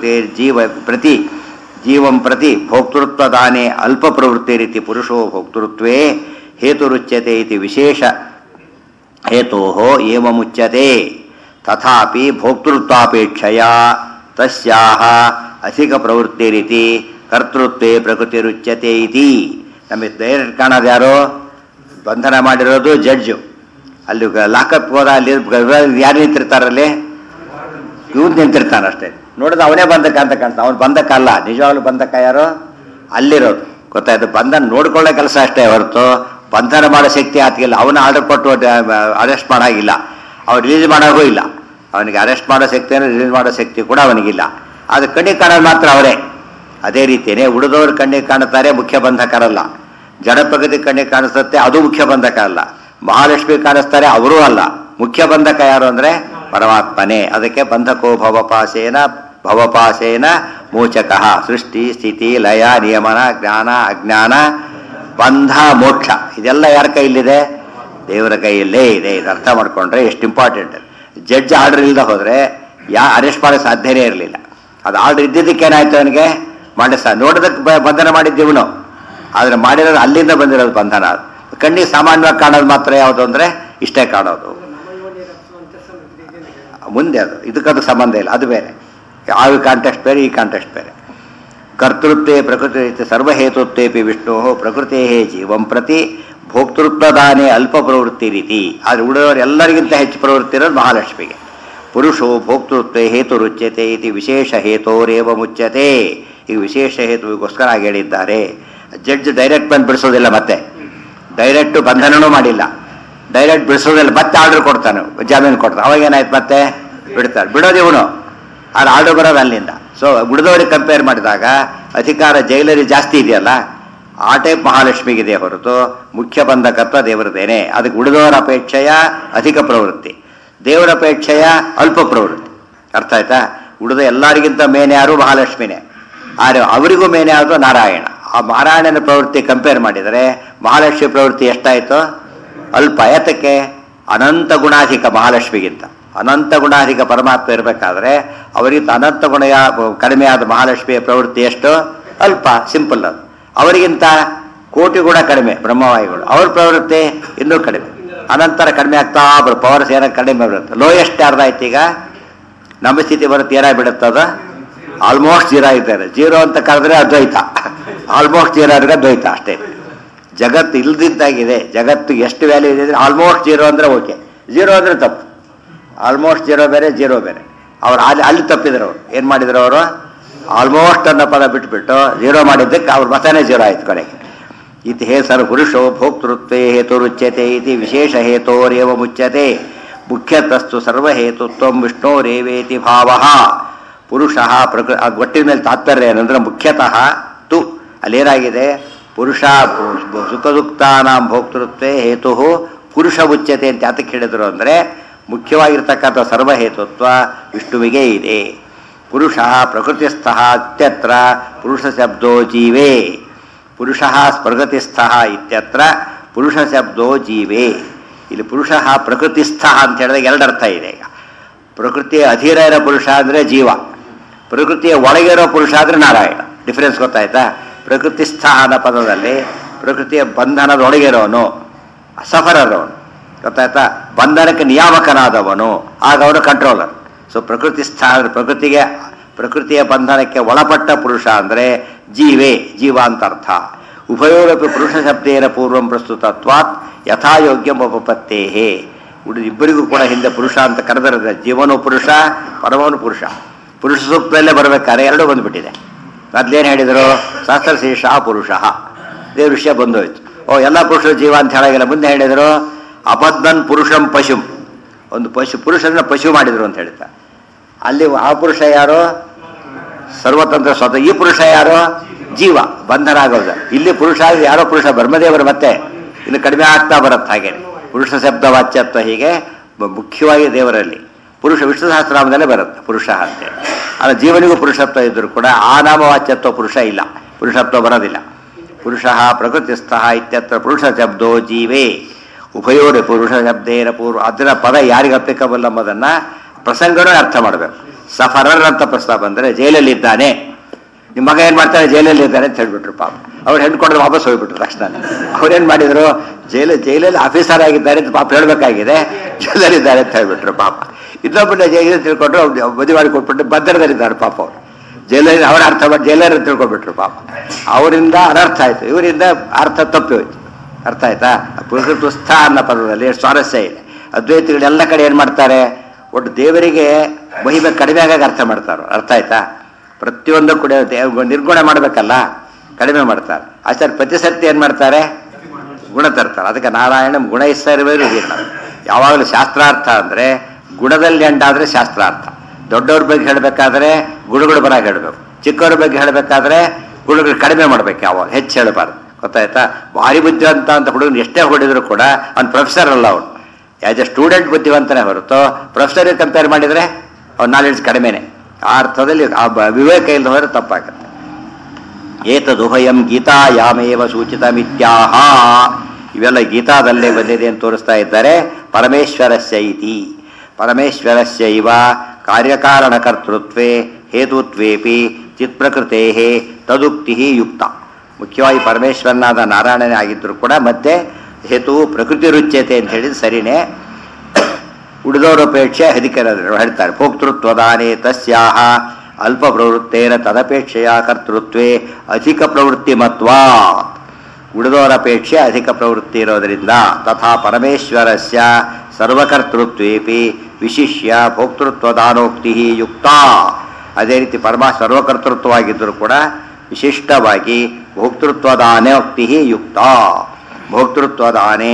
ಜೀವಂ ಪ್ರತಿ ಭೋಕ್ತೃತ್ವದಾನೇ ಅಲ್ಪ ಪ್ರವೃತ್ತಿ ರೀತಿ ಪುರುಷೋ ಭೋಕ್ತೃತ್ವೇ ಹೇತುರುಚ್ಯತೆ ಇತಿ ವಿಶೇಷ ಹೇತೋಃ ಏವಮುಚ್ಯತೆ. ತಥಾಪಿ ಭೋಕ್ತೃತ್ವಾಪೇಕ್ಷೆಯ ತಸ್ಯಾಹ ಅಧಿಕ ಪ್ರವೃತ್ತಿ ರೀತಿ ಕರ್ತೃತ್ವೇ ಪ್ರಕೃತಿರುಚ್ಯತೆ ಇತಿ. ನಮಗೆ ಡೈರೆಕ್ಟ್ ಕಾಣೋದು ಯಾರು? ಬಂಧನ ಮಾಡಿರೋದು ಜಡ್ಜು. ಅಲ್ಲಿ ಲಾಕಪ್ ಹೋದ, ಅಲ್ಲಿ ಯಾರು ನಿಂತಿರ್ತಾರಲ್ಲಿ? ಇವ್ನು ನಿಂತಿರ್ತಾನಷ್ಟೇ. ನೋಡಿದ್ರೆ ಅವನೇ ಬಂಧಕ ಅಂತ ಕಾಣ್ತಾನೆ. ಅವನು ಬಂಧಕ ಅಲ್ಲ, ನಿಜವಾಗ್ಲೂ ಬಂಧಕ ಯಾರು? ಅಲ್ಲಿರೋದು. ಗೊತ್ತಾಯ್ತು? ಬಂಧನ ನೋಡ್ಕೊಳ್ಳೋ ಕೆಲಸ ಅಷ್ಟೇ ಹೊರತು ಬಂಧನ ಮಾಡೋ ಶಕ್ತಿ ಆತಗಿಲ್ಲ. ಅವನ ಆರ್ಡರ್ ಕೊಟ್ಟು ಅರೆಸ್ಟ್ ಮಾಡೋಗಿಲ್ಲ, ಅವ್ನು ರಿಲೀಸ್ ಮಾಡೋಗೂ ಇಲ್ಲ. ಅವನಿಗೆ ಅರೆಸ್ಟ್ ಮಾಡೋ ಶಕ್ತಿಯನ್ನು ರಿಲೀಸ್ ಮಾಡೋ ಶಕ್ತಿ ಕೂಡ ಅವನಿಗಿಲ್ಲ. ಅದು ಕಣ್ಣಿಗೆ ಕಾಣೋದು ಮಾತ್ರ ಅವರೇ. ಅದೇ ರೀತಿಯೇ ಉಳಿದವರು ಕಣ್ಣಿಗೆ ಕಾಣುತ್ತಾರೆ, ಮುಖ್ಯ ಬಂಧಕರಲ್ಲ. ಜಡ ಪ್ರಗತಿ ಕಣ್ಣಿಗೆ ಕಾಣಿಸುತ್ತೆ, ಅದು ಮುಖ್ಯ ಬಂಧಕ ಅಲ್ಲ. ಮಹಾಲಕ್ಷ್ಮಿ ಕಾಣಿಸ್ತಾರೆ, ಅವರೂ ಅಲ್ಲ. ಮುಖ್ಯ ಬಂಧಕ ಯಾರು ಅಂದರೆ ಪರಮಾತ್ಮನೇ. ಅದಕ್ಕೆ ಬಂಧಕೋ ಭವಪಾಶೇನ ಮೋಚಕಃ. ಸೃಷ್ಟಿ ಸ್ಥಿತಿ ಲಯ ನಿಯಮನ ಜ್ಞಾನ ಅಜ್ಞಾನ ಬಂಧ ಮೋಕ್ಷ ಇದೆಲ್ಲ ಯಾರ ಕೈಯಲ್ಲಿದೆ? ದೇವರ ಕೈಯಲ್ಲೇ ಇದೆ. ಇದು ಅರ್ಥ ಮಾಡ್ಕೊಂಡ್ರೆ ಎಷ್ಟು ಇಂಪಾರ್ಟೆಂಟ್. ಜಡ್ಜ್ ಆರ್ಡರ್ ಇಲ್ಲದೆ ಹೋದರೆ ಅರೆಸ್ಟ್ ಮಾಡೋ ಸಾಧ್ಯನೇ ಇರಲಿಲ್ಲ. ಅದು ಆರ್ಡರ್ ಇದ್ದಿದ್ದಕ್ಕೇನಾಯ್ತು ಅವನಿಗೆ ನೋಡೋದಕ್ಕೆ ಬಂಧನ ಮಾಡಿದ್ದೀವನು. ಆದರೆ ಮಾಡಿರೋದು ಅಲ್ಲಿಂದ ಬಂದಿರೋದು ಬಂಧನ. ಕಣ್ಣಿಗೆ ಸಾಮಾನ್ಯವಾಗಿ ಕಾಣೋದು ಮಾತ್ರ ಯಾವುದು ಅಂದರೆ ಇಷ್ಟೇ ಕಾಣೋದು. ಮುಂದೆ ಅದು ಇದಕ್ಕದು ಸಂಬಂಧ ಇಲ್ಲ, ಅದು ಬೇರೆ. ಆ ಕಾಂಟೆಕ್ಸ್ಟ್ ಬೇರೆ, ಈ ಕಾಂಟೆಕ್ಸ್ಟ್ ಬೇರೆ. ಕರ್ತೃತ್ವೇ ಪ್ರಕೃತಿ ಸರ್ವಹೇತುತ್ವೇಪಿ ವಿಷ್ಣು ಪ್ರಕೃತೇ ಜೀವಂ ಪ್ರತಿ ಭೋಕ್ತೃತ್ವದಾನೇ ಅಲ್ಪ ಪ್ರವೃತ್ತಿ ರೀತಿ. ಆದರೆ ಉಳಿದವರು ಎಲ್ಲರಿಗಿಂತ ಹೆಚ್ಚು ಪ್ರವೃತ್ತಿ ಇರೋದು ಮಹಾಲಕ್ಷ್ಮಿಗೆ. ಪುರುಷೋ ಭೋಕ್ತೃತ್ವೇ ಹೇತುರುಚ್ಯತೆ ಇತಿ ವಿಶೇಷ ಹೇತೋರೇವ ಮುಚ್ಯತೆ. ಈಗ ವಿಶೇಷ ಹೇತುವಿಗೋಸ್ಕರ ಆಗಿ ಹೇಳಿದ್ದಾರೆ. ಜಡ್ಜ್ ಡೈರೆಕ್ಟ್ ಬಂದು ಬಿಡಿಸೋದಿಲ್ಲ, ಮತ್ತೆ ಡೈರೆಕ್ಟ್ ಬಂಧನನೂ ಮಾಡಿಲ್ಲ, ಡೈರೆಕ್ಟ್ ಬಿಡಿಸೋದಿಲ್ಲ, ಮತ್ತೆ ಆರ್ಡರ್ ಕೊಡ್ತಾನೆ, ಜಾಮೀನು ಕೊಡ್ತಾನೆ. ಅವಾಗೇನಾಯ್ತು? ಮತ್ತೆ ಬಿಡ್ತಾರೆ. ಬಿಡೋದು ಇವನು, ಆದ್ರೆ ಆರ್ಡರ್ ಬರೋದು ಅಲ್ಲಿಂದ. ಸೊ ಉಳಿದವರಿಗೆ ಕಂಪೇರ್ ಮಾಡಿದಾಗ ಅಧಿಕಾರ ಜೈಲರಿಗೆ ಜಾಸ್ತಿ ಇದೆಯಲ್ಲ, ಆ ಟೈಪ್ ಮಹಾಲಕ್ಷ್ಮಿಗಿದೆ ಹೊರತು ಮುಖ್ಯ ಬಂಧಕತ್ವ ದೇವರದೇನೆ. ಅದಕ್ಕೆ ಉಳಿದವರ ಅಪೇಕ್ಷೆಯ ಅಧಿಕ ಪ್ರವೃತ್ತಿ, ದೇವರ ಅಪೇಕ್ಷೆಯ ಅಲ್ಪ ಪ್ರವೃತ್ತಿ. ಅರ್ಥ ಆಯ್ತಾ? ಉಳಿದ ಎಲ್ಲರಿಗಿಂತ ಮೇನೆ ಯಾರು? ಮಹಾಲಕ್ಷ್ಮಿನೇ. ಆದರೆ ಅವರಿಗೂ ಮೇನೆ ಯಾವುದು? ನಾರಾಯಣ. ಆ ನಾರಾಯಣನ ಪ್ರವೃತ್ತಿ ಕಂಪೇರ್ ಮಾಡಿದರೆ ಮಹಾಲಕ್ಷ್ಮಿ ಪ್ರವೃತ್ತಿ ಎಷ್ಟಾಯಿತು? ಅಲ್ಪ. ಯಾತಕ್ಕೆ? ಅನಂತ ಗುಣಾಧಿಕ ಮಹಾಲಕ್ಷ್ಮಿಗಿಂತ. ಅನಂತ ಗುಣಾಧಿಕ ಪರಮಾತ್ಮ ಇರಬೇಕಾದ್ರೆ ಅವರಿಗಿಂತ ಅನಂತ ಗುಣ ಕಡಿಮೆಯಾದ ಮಹಾಲಕ್ಷ್ಮಿಯ ಪ್ರವೃತ್ತಿ ಎಷ್ಟು? ಅಲ್ಪ, ಸಿಂಪಲ್. ಅದು ಅವರಿಗಿಂತ ಕೋಟಿ ಗುಣ ಕಡಿಮೆ ಬ್ರಹ್ಮವಾಯುಗಳು, ಅವ್ರ ಪ್ರವೃತ್ತಿ ಇನ್ನೂ ಕಡಿಮೆ. ಅನಂತರ ಕಡಿಮೆ ಆಗ್ತಾ ಪವರ್ಸ್ ಏನಾಗ ಕಡಿಮೆ ಬರುತ್ತೆ. ಲೋಯೆಸ್ಟ್ ಯಾರ್ದಾಯ್ತು? ಈಗ ನಮ್ಮ ಸ್ಥಿತಿ ಬರುತ್ತೆ, ಏನಾಗ್ಬಿಡುತ್ತದ? ಆಲ್ಮೋಸ್ಟ್ ಜೀರೋ ಆಗಿದ್ದಾರೆ. ಜೀರೋ ಅಂತ ಕರೆದ್ರೆ ಅದ್ವೈತ, ಆಲ್ಮೋಸ್ಟ್ ಜೀರೋ ಅಂದ್ರೆ ದ್ವೈತ ಅಷ್ಟೇ. ಜಗತ್ತು ಇಲ್ದಿದ್ದಾಗಿದೆ. ಜಗತ್ತು ಎಷ್ಟು ವ್ಯಾಲ್ಯೂ ಇದೆ ಅಂದರೆ ಆಲ್ಮೋಸ್ಟ್ ಜೀರೋ ಅಂದರೆ ಓಕೆ, ಜೀರೋ ಅಂದರೆ ತಪ್ಪು. ಆಲ್ಮೋಸ್ಟ್ ಜೀರೋ ಬೇರೆ, ಜೀರೋ ಬೇರೆ. ಅವ್ರು ಅಲ್ಲಿ ತಪ್ಪಿದ್ರು. ಅವರು ಏನು ಮಾಡಿದ್ರು? ಅವರು ಆಲ್ಮೋಸ್ಟ್ ಅನ್ನೋ ಪದ ಬಿಟ್ಬಿಟ್ಟು ಜೀರೋ ಮಾಡಿದ್ದಕ್ಕೆ ಅವ್ರ ಮತನೇ ಜೀರೋ ಆಯ್ತು ಕಡೆಗೆ. ಇತಿ ಹೇ ಸರ್ ಪುರುಷೋ ಭೋಕ್ತೃತ್ವೇ ಹೇತುರುಚ್ಯತೆ ಇತಿ ವಿಶೇಷ ಹೇತೋರೇವ ಮುಚ್ಯತೆ. ಮುಖ್ಯತಸ್ತು ಸರ್ವಹೇತುತ್ವ ವಿಷ್ಣೋರೇವೇತಿ ಭಾವ. ಪುರುಷ ಒಟ್ಟಿನ ಮೇಲೆ ತಾತ್ಪರ್ಯ ಏನಂದ್ರೆ ಮುಖ್ಯತಃ ತು ಅಲ್ಲೇನಾಗಿದೆ? ಪುರುಷ ಸುಖ ದುಃಖಾನಾಂ ಭೋಕ್ತೃತ್ವೇ ಹೇತು ಪುರುಷ ಉಚ್ಯತೆ ಅಂತ ಯಾತಕ್ಕೆ ಹೇಳಿದ್ರು ಅಂದರೆ ಮುಖ್ಯವಾಗಿರ್ತಕ್ಕಂಥ ಸರ್ವಹೇತುತ್ವ ವಿಷ್ಣುವಿಗೆ ಇದೆ. ಪುರುಷ ಪ್ರಕೃತಿಸ್ಥ ಇತ್ಯತ್ರ ಪುರುಷ ಶಬ್ದೋ ಜೀವೇ. ಪುರುಷ ಪ್ರಕೃತಿಸ್ಥ ಇತ್ಯತ್ರ ಪುರುಷ ಶಬ್ದೋ ಜೀವೇ. ಇಲ್ಲಿ ಪುರುಷ ಪ್ರಕೃತಿಸ್ಥ ಅಂತ ಹೇಳಿದಾಗ ಎರಡರ್ಥ ಇದೆ. ಈಗ ಪ್ರಕೃತಿಯ ಅಧೀರ ಇರೋ ಪುರುಷ ಅಂದರೆ ಜೀವ, ಪ್ರಕೃತಿಯ ಒಳಗಿರೋ ಪುರುಷ ಅಂದರೆ ನಾರಾಯಣ. ಡಿಫರೆನ್ಸ್ ಗೊತ್ತಾಯ್ತಾ? ಪ್ರಕೃತಿಸ್ಥ ಅನ್ನೋ ಪದದಲ್ಲಿ ಪ್ರಕೃತಿಯ ಬಂಧನದೊಳಗಿರೋನು, ಸಫರರೋನು. ಗೊತ್ತಾಯ್ತಾ? ಬಂಧನಕ್ಕೆ ನಿಯಾಮಕನಾದವನು, ಆಗ ಅವನು ಕಂಟ್ರೋಲರ್. ಸೊ ಪ್ರಕೃತಿ ಸ್ಥಾನ, ಪ್ರಕೃತಿಯ ಬಂಧನಕ್ಕೆ ಒಳಪಟ್ಟ ಪುರುಷ ಅಂದರೆ ಜೀವ ಅಂತ ಅರ್ಥ. ಉಭಯೋರಪಿ ಪುರುಷ ಶಬ್ದೇನ ಪೂರ್ವಂ ಪ್ರಸ್ತುತತ್ವಾತ್ ಯಥಾಯೋಗ್ಯಂ ಉಪಪತ್ತೇಹೇ. ಇಬ್ಬರಿಗೂ ಕೂಡ ಹಿಂದೆ ಪುರುಷ ಅಂತ ಕರೆದರೆ ಜೀವನು ಪುರುಷ, ಪರಮನು ಪುರುಷ. ಪುರುಷ ಸೂಕ್ತದಲ್ಲೇ ಬರಬೇಕಾದ್ರೆ ಎರಡೂ ಬಂದುಬಿಟ್ಟಿದೆ. ಮೊದಲೇನು ಹೇಳಿದರು? ಸಹಸ್ರಶೀರ್ಷ ಪುರುಷ, ದೇವ್ರ ವಿಷಯ ಬಂದೋಯ್ತು. ಎಲ್ಲ ಪುರುಷರು ಜೀವ ಅಂತ ಹೇಳಾಗಿಲ್ಲ. ಮುಂದೆ ಹೇಳಿದರು ಅಬದ್ಧನ್ ಪುರುಷಂ ಪಶುಂ, ಒಂದು ಪುರುಷನ ಪಶು ಮಾಡಿದರು ಅಂತ ಹೇಳ್ತಾರೆ. ಅಲ್ಲಿ ಆ ಪುರುಷ ಯಾರು? ಸರ್ವತಂತ್ರ ಸ್ವತಃ. ಈ ಪುರುಷ ಯಾರು? ಜೀವ, ಬಂಧನ ಆಗೋದು. ಇಲ್ಲಿ ಪುರುಷ ಯಾರೋ ಪುರುಷ ಬ್ರಹ್ಮದೇವರು, ಮತ್ತೆ ಇನ್ನು ಕಡಿಮೆ ಆಗ್ತಾ ಬರುತ್ತೆ. ಹಾಗೇನೆ ಪುರುಷ ಶಬ್ದ ವಾಚ್ಯತ್ವ ಹೀಗೆ ಮುಖ್ಯವಾಗಿ ದೇವರಲ್ಲಿ ಪುರುಷ ವಿಷ್ಣು ಸಹಸ್ರನಾಮದಲ್ಲೇ ಬರುತ್ತೆ ಪುರುಷ ಅಂತೇಳಿ. ಆದರೆ ಜೀವನಿಗೂ ಪುರುಷತ್ವ ಇದ್ದರೂ ಕೂಡ ಆ ನಾಮವಾಚ್ಯತ್ವ ಪುರುಷ ಇಲ್ಲ, ಪುರುಷತ್ವ ಬರೋದಿಲ್ಲ. ಪುರುಷ ಪ್ರಕೃತಿಸ್ಥ ಇತ್ಯತ್ರ ಪುರುಷ ಶಬ್ದೋ ಜೀವೇ ಉಭಯೋರೆ ಪುರುಷ ಶಬ್ದೇನ ಪೂರ್ವ. ಅದರ ಪದ ಯಾರಿಗೆ ಅಪ್ಲಿಕಬಲ್ ಎಂಬುದನ್ನು ಪ್ರಸಂಗನೂ ಅರ್ಥ ಮಾಡಬೇಕು. ಸಫರರ್ ಅಂತ ಪ್ರಸ್ತಾವ ಬಂದರೆ ಜೈಲಲ್ಲಿದ್ದಾನೆ, ನಿಮ್ಮ ಮಗ ಏನು ಮಾಡ್ತಾರೆ? ಜೈಲಲ್ಲಿ ಇದ್ದಾರೆ ಅಂತ ಹೇಳ್ಬಿಟ್ರು. ಪಾಪ ಅವ್ರು ಹೆಣ್ಣು ಕೊಡೋದು ವಾಪಸ್ ಹೋಗ್ಬಿಟ್ರು ತಕ್ಷಣ. ಅವ್ರೇನು ಮಾಡಿದರು? ಜೈಲಲ್ಲಿ ಆಫೀಸರ್ ಆಗಿದ್ದಾರೆ ಅಂತ ಪಾಪ ಹೇಳಬೇಕಾಗಿದೆ, ಜೈಲಲ್ಲಿದ್ದಾರೆ ಅಂತ ಹೇಳ್ಬಿಟ್ರು. ಪಾಪ ಇನ್ನೊಬ್ಬನ ಜೈಲಲ್ಲಿ ತಿಳ್ಕೊಂಡ್ರು, ಮದುವೆ ಮಾಡಿ ಕೊಟ್ಬಿಟ್ಟು ಭದ್ರದಲ್ಲಿದ್ದಾರೆ ಪಾಪ ಅವರು. ಜೈಲಲ್ಲಿ ಅವರ ಅರ್ಥ ಮಾಡಿ ಜೈಲರ್ ತಿಳ್ಕೊಬಿಟ್ರು. ಪಾಪ ಅವರಿಂದ ಅನರ್ಥ ಆಯಿತು, ಇವರಿಂದ ಅರ್ಥ ತಪ್ಪಿ ಹೋಯ್ತು. ಅರ್ಥ ಆಯ್ತಾ? ಪ್ರಕೃತಿಸ್ಥ ಅನ್ನೋ ಪದದಲ್ಲಿ ಎಷ್ಟು ಸ್ವಾರಸ್ಯ ಇದೆ. ಅದ್ವೈತಿಗಳೆಲ್ಲ ಕಡೆ ಏನು ಮಾಡ್ತಾರೆ? ಒಟ್ಟು ದೇವರಿಗೆ ಮಹಿಮೆ ಕಡಿಮೆ ಆಗಾಗ ಅರ್ಥ ಮಾಡ್ತಾರೆ. ಅರ್ಥ ಆಯ್ತಾ? ಪ್ರತಿಯೊಂದು ಕೂಡ ನಿರ್ಗುಣ ಮಾಡಬೇಕಲ್ಲ, ಕಡಿಮೆ ಮಾಡ್ತಾರೆ. ಆಚಾರ್ಯ ಪ್ರತಿ ಸರ್ತಿ ಏನು ಮಾಡ್ತಾರೆ? ಗುಣ ತರ್ತಾರೆ. ಅದಕ್ಕೆ ನಾರಾಯಣ ಗುಣ ಇಸ್ಸರ್ವೇರು ವೀರ್ಣ. ಯಾವಾಗಲೂ ಶಾಸ್ತ್ರಾರ್ಥ ಅಂದರೆ ಗುಣದಲ್ಲಿ ಎಂಡಾದರೆ ಶಾಸ್ತ್ರಾರ್ಥ. ದೊಡ್ಡವ್ರ ಬಗ್ಗೆ ಹೇಳಬೇಕಾದ್ರೆ ಗುಣಗಳ ಬರ ಹೇಳಬೇಕು, ಚಿಕ್ಕವ್ರ ಬಗ್ಗೆ ಹೇಳಬೇಕಾದ್ರೆ ಗುಣಗಳು ಕಡಿಮೆ ಮಾಡಬೇಕು, ಯಾವಾಗ ಹೆಚ್ಚು ಹೇಳಬಾರ್ದು. ಗೊತ್ತಾಯ್ತಾ? ಭಾರಿ ಬುದ್ಧಿವಂತ ಅಂತ ಹುಡುಗನ ಎಷ್ಟೇ ಹೊಡಿದ್ರು ಕೂಡ ಅವ್ನು ಪ್ರೊಫೆಸರ್ ಅಲ್ಲ, ಅವನು ಆ್ಯಸ್ ಎ ಸ್ಟೂಡೆಂಟ್ ಬುದ್ಧಿವಂತನೇ ಹೊರತು ಪ್ರೊಫೆಸರ್ಗೆ ಕಂಪೇರ್ ಮಾಡಿದರೆ ಅವ್ನ ನಾಲೆಡ್ಜ್ ಕಡಿಮೆನೆ. ಆ ಅರ್ಥದಲ್ಲಿ ಆ ವಿವೇಕ ಇಲ್ಲದ ಹೋದರೆ ತಪ್ಪಾಗುತ್ತೆ. ಏತದುಭಯಂ ಗೀತಾಯಾಮೇವ ಸೂಚಿತ ಮಿತ್ಯಾಹ. ಇವೆಲ್ಲ ಗೀತಾದಲ್ಲೇ ಬಂದಿದೆ ಅಂತ ತೋರಿಸ್ತಾ ಇದ್ದಾರೆ. ಪರಮೇಶ್ವರಸ್ಯ ಇತಿ ಪರಮೇಶ್ವರಸ್ಯ ಇವ ಕಾರ್ಯಕಾರಣಕರ್ತೃತ್ವೇ ಹೇತುತ್ವೇಪಿ ಚಿತ್ಪ್ರಕೃತೇ ತದುಕ್ತಿ ಯುಕ್ತ. ಮುಖ್ಯವಾಗಿ ಪರಮೇಶ್ವರನಾದ ನಾರಾಯಣನೇ ಆಗಿದ್ದರೂ ಕೂಡ ಮತ್ತೆ ಹೇತು ಪ್ರಕೃತಿ ರುಚ್ಯತೆ ಅಂತ ಹೇಳಿದ್ರೆ ಸರಿನೇ. ಉಳಿದವರಪೇಕ್ಷೆ ಅಧಿಕರು ಹೇಳ್ತಾರೆ. ಭೋಕ್ತೃತ್ವದಾನೇ ತಸ್ಯಾಹ ಅಲ್ಪ ಪ್ರವೃತ್ತೇನ ತದಪೇಕ್ಷೆಯ ಕರ್ತೃತ್ವೇ ಅಧಿಕ ಪ್ರವೃತ್ತಿಮತ್ವಾ. ಉಳಿದವರಪೇಕ್ಷೆ ಅಧಿಕ ಪ್ರವೃತ್ತಿ ಇರೋದರಿಂದ ತಥಾ ಪರಮೇಶ್ವರಸ್ಯ ಸರ್ವಕರ್ತೃತ್ವೇಪಿ ವಿಶಿಷ್ಯ ಭೋಕ್ತೃತ್ವದಾನೋಕ್ತಿ ಯುಕ್ತ. ಅದೇ ರೀತಿ ಸರ್ವಕರ್ತೃತ್ವವಾಗಿದ್ದರೂ ಕೂಡ ವಿಶಿಷ್ಟವಾಗಿ ಭೋಕ್ತೃತ್ವದಾನೋಕ್ತಿ ಯುಕ್ತ. ಭೋಕ್ತೃತ್ವದಾನೇ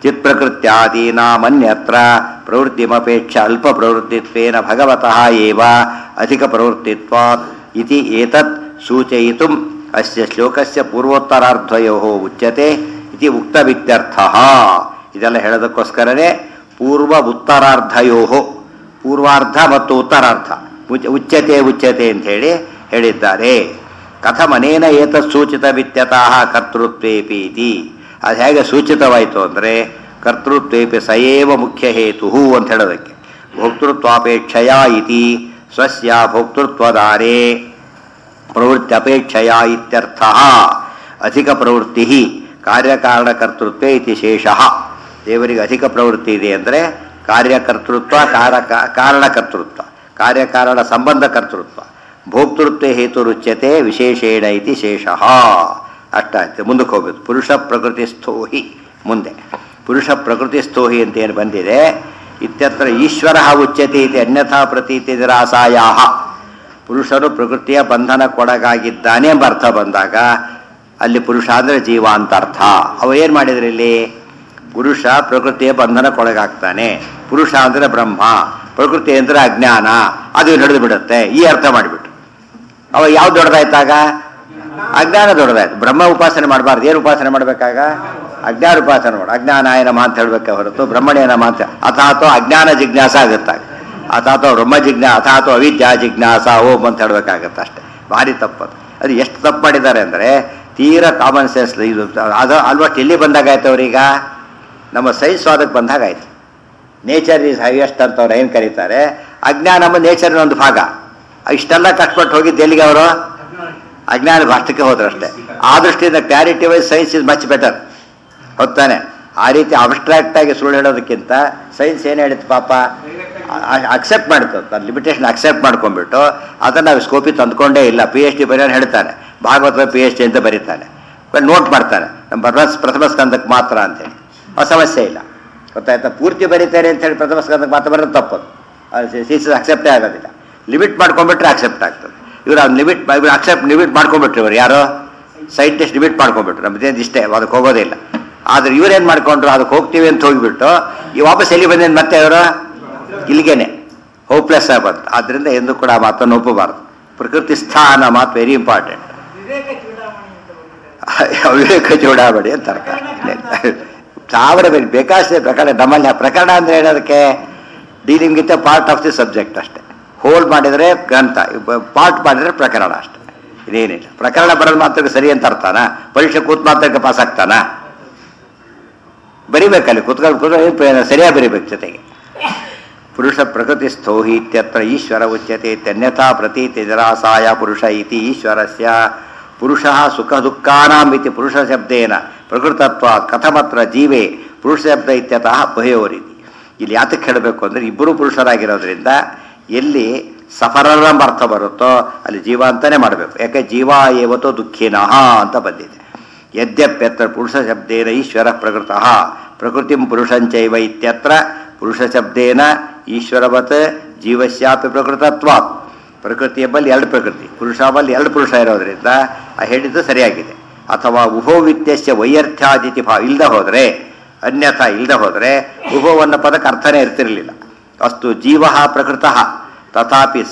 ಚಿತ್ಪ್ರಕೃತ್ಯಾದೀನಾಮನ್ಯತ್ರ ಪ್ರವೃತ್ತಿಮಪೇಕ್ಷ ಅಲ್ಪ ಪ್ರವೃತ್ತಿತ್ವೇನ ಭಗವತಃ ಏವ ಅಧಿಕ ಪ್ರವೃತ್ತಿತ್ವಾತ್ ಇತಿ ಏತತ್ ಸೂಚಯಿತುಂ ಅಸ್ಯ ಶ್ಲೋಕಸ್ಯ ಪೂರ್ವೋತ್ತರಾರ್ಧಯೋಃ ಉಚ್ಯತೆ ಇತಿ ಉಕ್ತವಿತ್ಯರ್ಥಃ. ಇದೆಲ್ಲ ಹೇಳೋದಕ್ಕೋಸ್ಕರನೇ ಪೂರ್ವ ಉತ್ತರಾರ್ಧಯೋಃ, ಪೂರ್ವಾರ್ಧ ಮತ್ತು ಉತ್ತರಾರ್ಧ ಉಚ್ಯತೆ ಅಂತ ಹೇಳಿದ್ದಾರೆ. ಕಥಮನೇನ ಏತತ್ ಸೂಚಿತವಿತ್ಯತಃ ಕರ್ತೃತ್ವೇಪಿ ಇತಿ. ಅದು ಹೇಗೆ ಸೂಚಿತವಾಯಿತು ಅಂದರೆ ಕರ್ತೃತ್ವೇಪಿ ಸಯೇವ ಮುಖ್ಯ ಹೇತು ಅಂತ ಹೇಳೋದಕ್ಕೆ. ಭೋಕ್ತೃತ್ವಾಪೇಕ್ಷೆಯ ಇತಿ ಸ್ವಸ್ಯ ಭೋಕ್ತೃತ್ವದಾರೇ ಪ್ರವೃತ್ತ್ಯಪೇಕ್ಷೆಯ ಇತ್ಯರ್ಥಃ. ಅಧಿಕ ಪ್ರವೃತ್ತಿ ಕಾರ್ಯಕಾರಣಕರ್ತೃತ್ವೇ ಇತಿ ಶೇಷಃ. ದೇವರಿಗೆ ಅಧಿಕ ಪ್ರವೃತ್ತಿ ಇದೆ ಅಂದರೆ ಕಾರ್ಯಕರ್ತೃತ್ವ, ಕಾರಣಕರ್ತೃತ್ವ, ಕಾರ್ಯಕಾರಣ ಸಂಬಂಧ ಕರ್ತೃತ್ವ. ಭೋಕ್ತೃತ್ವ ಹೇತು ರುಚ್ಯತೆ ವಿಶೇಷೇಣ ಇತಿ ಶೇಷಃ. ಅಷ್ಟಾಯ್ತು. ಮುಂದಕ್ಕೆ ಹೋಗ್ಬೇಕು. ಪುರುಷ ಪ್ರಕೃತಿಸ್ಥೋಹಿ. ಮುಂದೆ ಪುರುಷ ಪ್ರಕೃತಿಸ್ಥೋಹಿ ಅಂತ ಏನು ಬಂದಿದೆ, ಇತ್ಯತ್ರ ಈಶ್ವರ ಉಚ್ಯತೆ ಇದೆ ಅನ್ಯಥಾ ಪ್ರತೀತಿ ನಿರಾಸಾಯಾ. ಪುರುಷನು ಪ್ರಕೃತಿಯ ಬಂಧನಕ್ಕೊಳಗಾಗಿದ್ದಾನೆ ಎಂಬ ಅರ್ಥ ಬಂದಾಗ ಅಲ್ಲಿ ಪುರುಷ ಅಂದರೆ ಜೀವ ಅಂತ ಅರ್ಥ. ಅವ ಏನು ಮಾಡಿದ್ರೆ ಇಲ್ಲಿ ಪುರುಷ ಪ್ರಕೃತಿಯ ಬಂಧನಕ್ಕೊಳಗಾಗ್ತಾನೆ, ಪುರುಷ ಅಂದರೆ ಬ್ರಹ್ಮ, ಪ್ರಕೃತಿ ಅಂದರೆ ಅಜ್ಞಾನ, ಅದು ನಡೆದು ಬಿಡುತ್ತೆ. ಈ ಅರ್ಥ ಮಾಡಿಬಿಟ್ಟು ಅವ ಯಾವ್ದು ದೊಡ್ಡದಾಯ್ತಾಗ? ಅಜ್ಞಾನ ದೊಡ್ಡದಾಯ್ತು. ಬ್ರಹ್ಮ ಉಪಾಸನೆ ಮಾಡಬಾರ್ದು. ಏನು ಉಪಾಸನೆ ಮಾಡಬೇಕಾಗ? ಅಜ್ಞಾನ ಉಪಾಸನೆ ಮಾಡು. ಅಜ್ಞಾನಾಯ ನಮಃ ಅಂತ ಹೇಳ್ಬೇಕೆ ಹೊರತು ಬ್ರಹ್ಮಣೇ ನಮಃ ಅಂತ. ಅಥಾತೋ ಅಜ್ಞಾನ ಜಿಜ್ಞಾಸ ಆಗುತ್ತಾಗ, ಅಥಾತೋ ಬ್ರಹ್ಮ ಅಥಾತೋ ಅವಿದ್ಯಾ ಜಿಜ್ಞಾಸ ಓಂ ಅಂತ ಹೇಳ್ಬೇಕಾಗತ್ತೆ. ಅಷ್ಟೇ. ಭಾರಿ ತಪ್ಪದು. ಅದು ಎಷ್ಟು ತಪ್ಪು ಮಾಡಿದ್ದಾರೆ ಅಂದರೆ ತೀರಾ ಕಾಮನ್ ಸೆನ್ಸ್ ಇದು. ಅದು ಆಲ್ಮೋಸ್ಟ್ ಎಲ್ಲಿ ಬಂದಾಗಾಯ್ತು ಅವ್ರೀಗ? ನಮ್ಮ ಸೈನ್ಸ್ ವಾದಕ್ಕೆ ಬಂದಾಗಾಯ್ತು. ನೇಚರ್ ಈಸ್ ಹೈಯೆಸ್ಟ್ ಅಂತ ಅವ್ರು ಏನು ಕರೀತಾರೆ. ಅಜ್ಞಾನ ನಮ್ಮ ನೇಚರ್ನ ಒಂದು ಭಾಗ. ಇಷ್ಟೆಲ್ಲ ಕಷ್ಟಪಟ್ಟು ಹೋಗಿದ್ದು ಎಲ್ಲಿಗೆ ಅವರು? ಅಜ್ಞಾನ ರಾಷ್ಟ್ರಕ್ಕೆ ಹೋದ್ರಷ್ಟೇ. ಆ ದೃಷ್ಟಿಯಿಂದ clarity wise science is much better. ಹೊತ್ತಾನೆ. ಆ ರೀತಿ ಅಬ್ಸ್ಟ್ರಾಕ್ಟಾಗಿ ಸುಳ್ಳು ಹೇಳೋದಕ್ಕಿಂತ ಸೈನ್ಸ್ ಏನು ಹೇಳಿತ್ತು ಪಾಪ ಅಕ್ಸೆಪ್ಟ್ ಮಾಡ್ತದೆ, ತನ್ನ ಲಿಮಿಟೇಷನ್ ಅಕ್ಸೆಪ್ಟ್ ಮಾಡ್ಕೊಂಡ್ಬಿಟ್ಟು ಅದನ್ನು ನಾವು ಸ್ಕೋಪಿ ತಂದ್ಕೊಂಡೇ ಇಲ್ಲ. PhD ಬರೆಯೋನು ಹೇಳ್ತಾನೆ ಭಾಗವತ PhD ಅಂತ ಬರೀತಾನೆ, ಬಟ್ ನೋಟ್ ಮಾಡ್ತಾನೆ ನಮ್ಮ ಪ್ರಥಮ ಸ್ಕಂದಕ್ಕೆ ಮಾತ್ರ ಅಂತೇಳಿ. ಆ ಸಮಸ್ಯೆ ಇಲ್ಲ, ಗೊತ್ತಾಯ್ತಾ? ಪೂರ್ತಿ ಬರೀತಾರೆ ಅಂತೇಳಿ ಪ್ರಥಮ ಸ್ಕಂದಕ್ಕೆ ಮಾತ್ರ ಬರೋದು ತಪ್ಪದು, ಸೀಸಸ್ ಅಕ್ಸೆಪ್ಟೇ ಆಗೋದಿಲ್ಲ. ಲಿಮಿಟ್ ಮಾಡ್ಕೊಂಡ್ಬಿಟ್ರೆ ಅಕ್ಸೆಪ್ಟ್ ಆಗ್ತದೆ. ಇವರು ಅವ್ನು ಲಿಮಿಟ್ ಮಾಡ್ಕೊಂಡ್ಬಿಟ್ರು, ಇವರು ಯಾರೋ ಸೈಂಟಿಸ್ಟ್ ಲಿಮಿಟ್ ಮಾಡ್ಕೊಂಡ್ಬಿಟ್ರು, ನಮ್ಮದೇನು ಇಷ್ಟೇ ಅದಕ್ಕೆ ಹೋಗೋದೇ ಇಲ್ಲ. ಆದರೆ ಇವರೇನು ಮಾಡ್ಕೊಂಡ್ರು, ಅದಕ್ಕೆ ಹೋಗ್ತೀವಿ ಅಂತ ಹೋಗಿಬಿಟ್ಟು ಈ ವಾಪಸ್ ಎಲ್ಲಿ ಬಂದೇನು ಮತ್ತೆ ಅವರು ಇಲ್ಲಿಗೇನೆ ಹೋಪ್ಲೆಸ್ ಆಗ್ಬಾರ್ದು. ಆದ್ದರಿಂದ ಎಂದು ಕೂಡ ಆ ಮಾತನ್ನು ಒಪ್ಪಬಾರ್ದು. ಪ್ರಕೃತಿ ಸ್ಥಾನ ಮಾತು ವೆರಿ ಇಂಪಾರ್ಟೆಂಟ್. ಅವಿವೇಕ ಚೂಡಾವಣಿ ಅಂತ ಅರ್ಥ. ಸಾವಿರ ಬೇಕಾಷ್ಟೇ ಪ್ರಕರಣ. ನಮ್ಮಲ್ಲಿ ಆ ಪ್ರಕರಣ ಅಂದರೆ ಹೇಳೋದಕ್ಕೆ dealing with part of the subject ಅಷ್ಟೇ. ಹೋಲ್ಡ್ ಮಾಡಿದರೆ ಗ್ರಂಥ, ಪಾರ್ಟ್ ಮಾಡಿದರೆ ಪ್ರಕರಣ ಅಷ್ಟೇ, ಇದೇನಿಲ್ಲ. ಪ್ರಕರಣ ಬರೋದು ಮಾತ್ರಕ್ಕೆ ಸರಿ ಅಂತ ಅರ್ಥನ? ಪರೀಕ್ಷೆ ಕೂತ್ ಮಾತ್ರಕ್ಕೆ ಪಾಸ್ ಆಗ್ತಾನ? ಬರಿಬೇಕಲ್ಲಿ ಕೂತ್ಕೊಂಡು ಸರಿಯಾಗಿ ಬರಿಬೇಕು. ಜೊತೆಗೆ ಪುರುಷ ಪ್ರಕೃತಿ ಸ್ಥೌಹಿ ಇತ್ಯತ್ರ ಈಶ್ವರ ಉಚ್ಯತೆ ಇತ್ಯನ್ಯಥಾ ಪ್ರತೀತಿ ಜರಾಸಾಯ ಪುರುಷ ಇತಿ ಈಶ್ವರಸ್ಯ ಪುರುಷ ಸುಖ ದುಃಖಾನಾಂ ಇತಿ ಪುರುಷ ಶಬ್ದೇನ ಪ್ರಕೃತತ್ವ ಕಥಮತ್ರ ಜೀವೇ ಪುರುಷ ಶಬ್ದ ಇತ್ಯತಃ ಭಯೋರಿತಿ. ಇಲ್ಲಿ ಯಾತಕ್ಕೆ ಹೇಳಬೇಕು ಅಂದರೆ ಇಬ್ಬರು ಪುರುಷರಾಗಿರೋದ್ರಿಂದ ಎಲ್ಲಿ ಸಫರರ ಅರ್ಥ ಬರುತ್ತೋ ಅಲ್ಲಿ ಜೀವ ಅಂತಾನೆ ಮಾಡಬೇಕು. ಯಾಕೆ ಜೀವ ಏವತೋ ದುಃಖಿನಃ ಅಂತ ಬಂದಿದೆ. ಯದ್ಯಪ್ಯತ್ರ ಪುರುಷ ಶಬ್ದೇನ ಈಶ್ವರ ಪ್ರಕೃತಃ ಪ್ರಕೃತಿಂ ಪುರುಷಂಚೈವ ಇತ್ಯತ್ರ ಪುರುಷ ಶಬ್ದೇನ ಈಶ್ವರವತ್ ಜೀವಸ್ಯಾಪಿ ಪ್ರಕೃತತ್ವಾತ್. ಪ್ರಕೃತಿ ಎಂಬಲ್ಲಿ ಎರಡು ಪ್ರಕೃತಿ, ಪುರುಷ ಎಂಬಲ್ಲಿ ಎರಡು ಪುರುಷ ಇರೋದ್ರಿಂದ ಆ ಹೇಳಿದ್ದು ಸರಿಯಾಗಿದೆ. ಅಥವಾ ಉಭೋ ವಿತ್ಯಸ್ಯ ವೈಯರ್ಥ್ಯಾದಿತಿ ಭಾವ ಇಲ್ಲದೆ ಹೋದರೆ, ಅನ್ಯಥಾ ಇಲ್ಲದೆ ಹೋದರೆ ಉಭೋವನ್ನ ಪದಕ್ಕೆ ಅರ್ಥನೇ ಇರ್ತಿರಲಿಲ್ಲ. ಅಸ್ತು ಜೀವ ಪ್ರಕೃತಃ ತಥಾಪಿ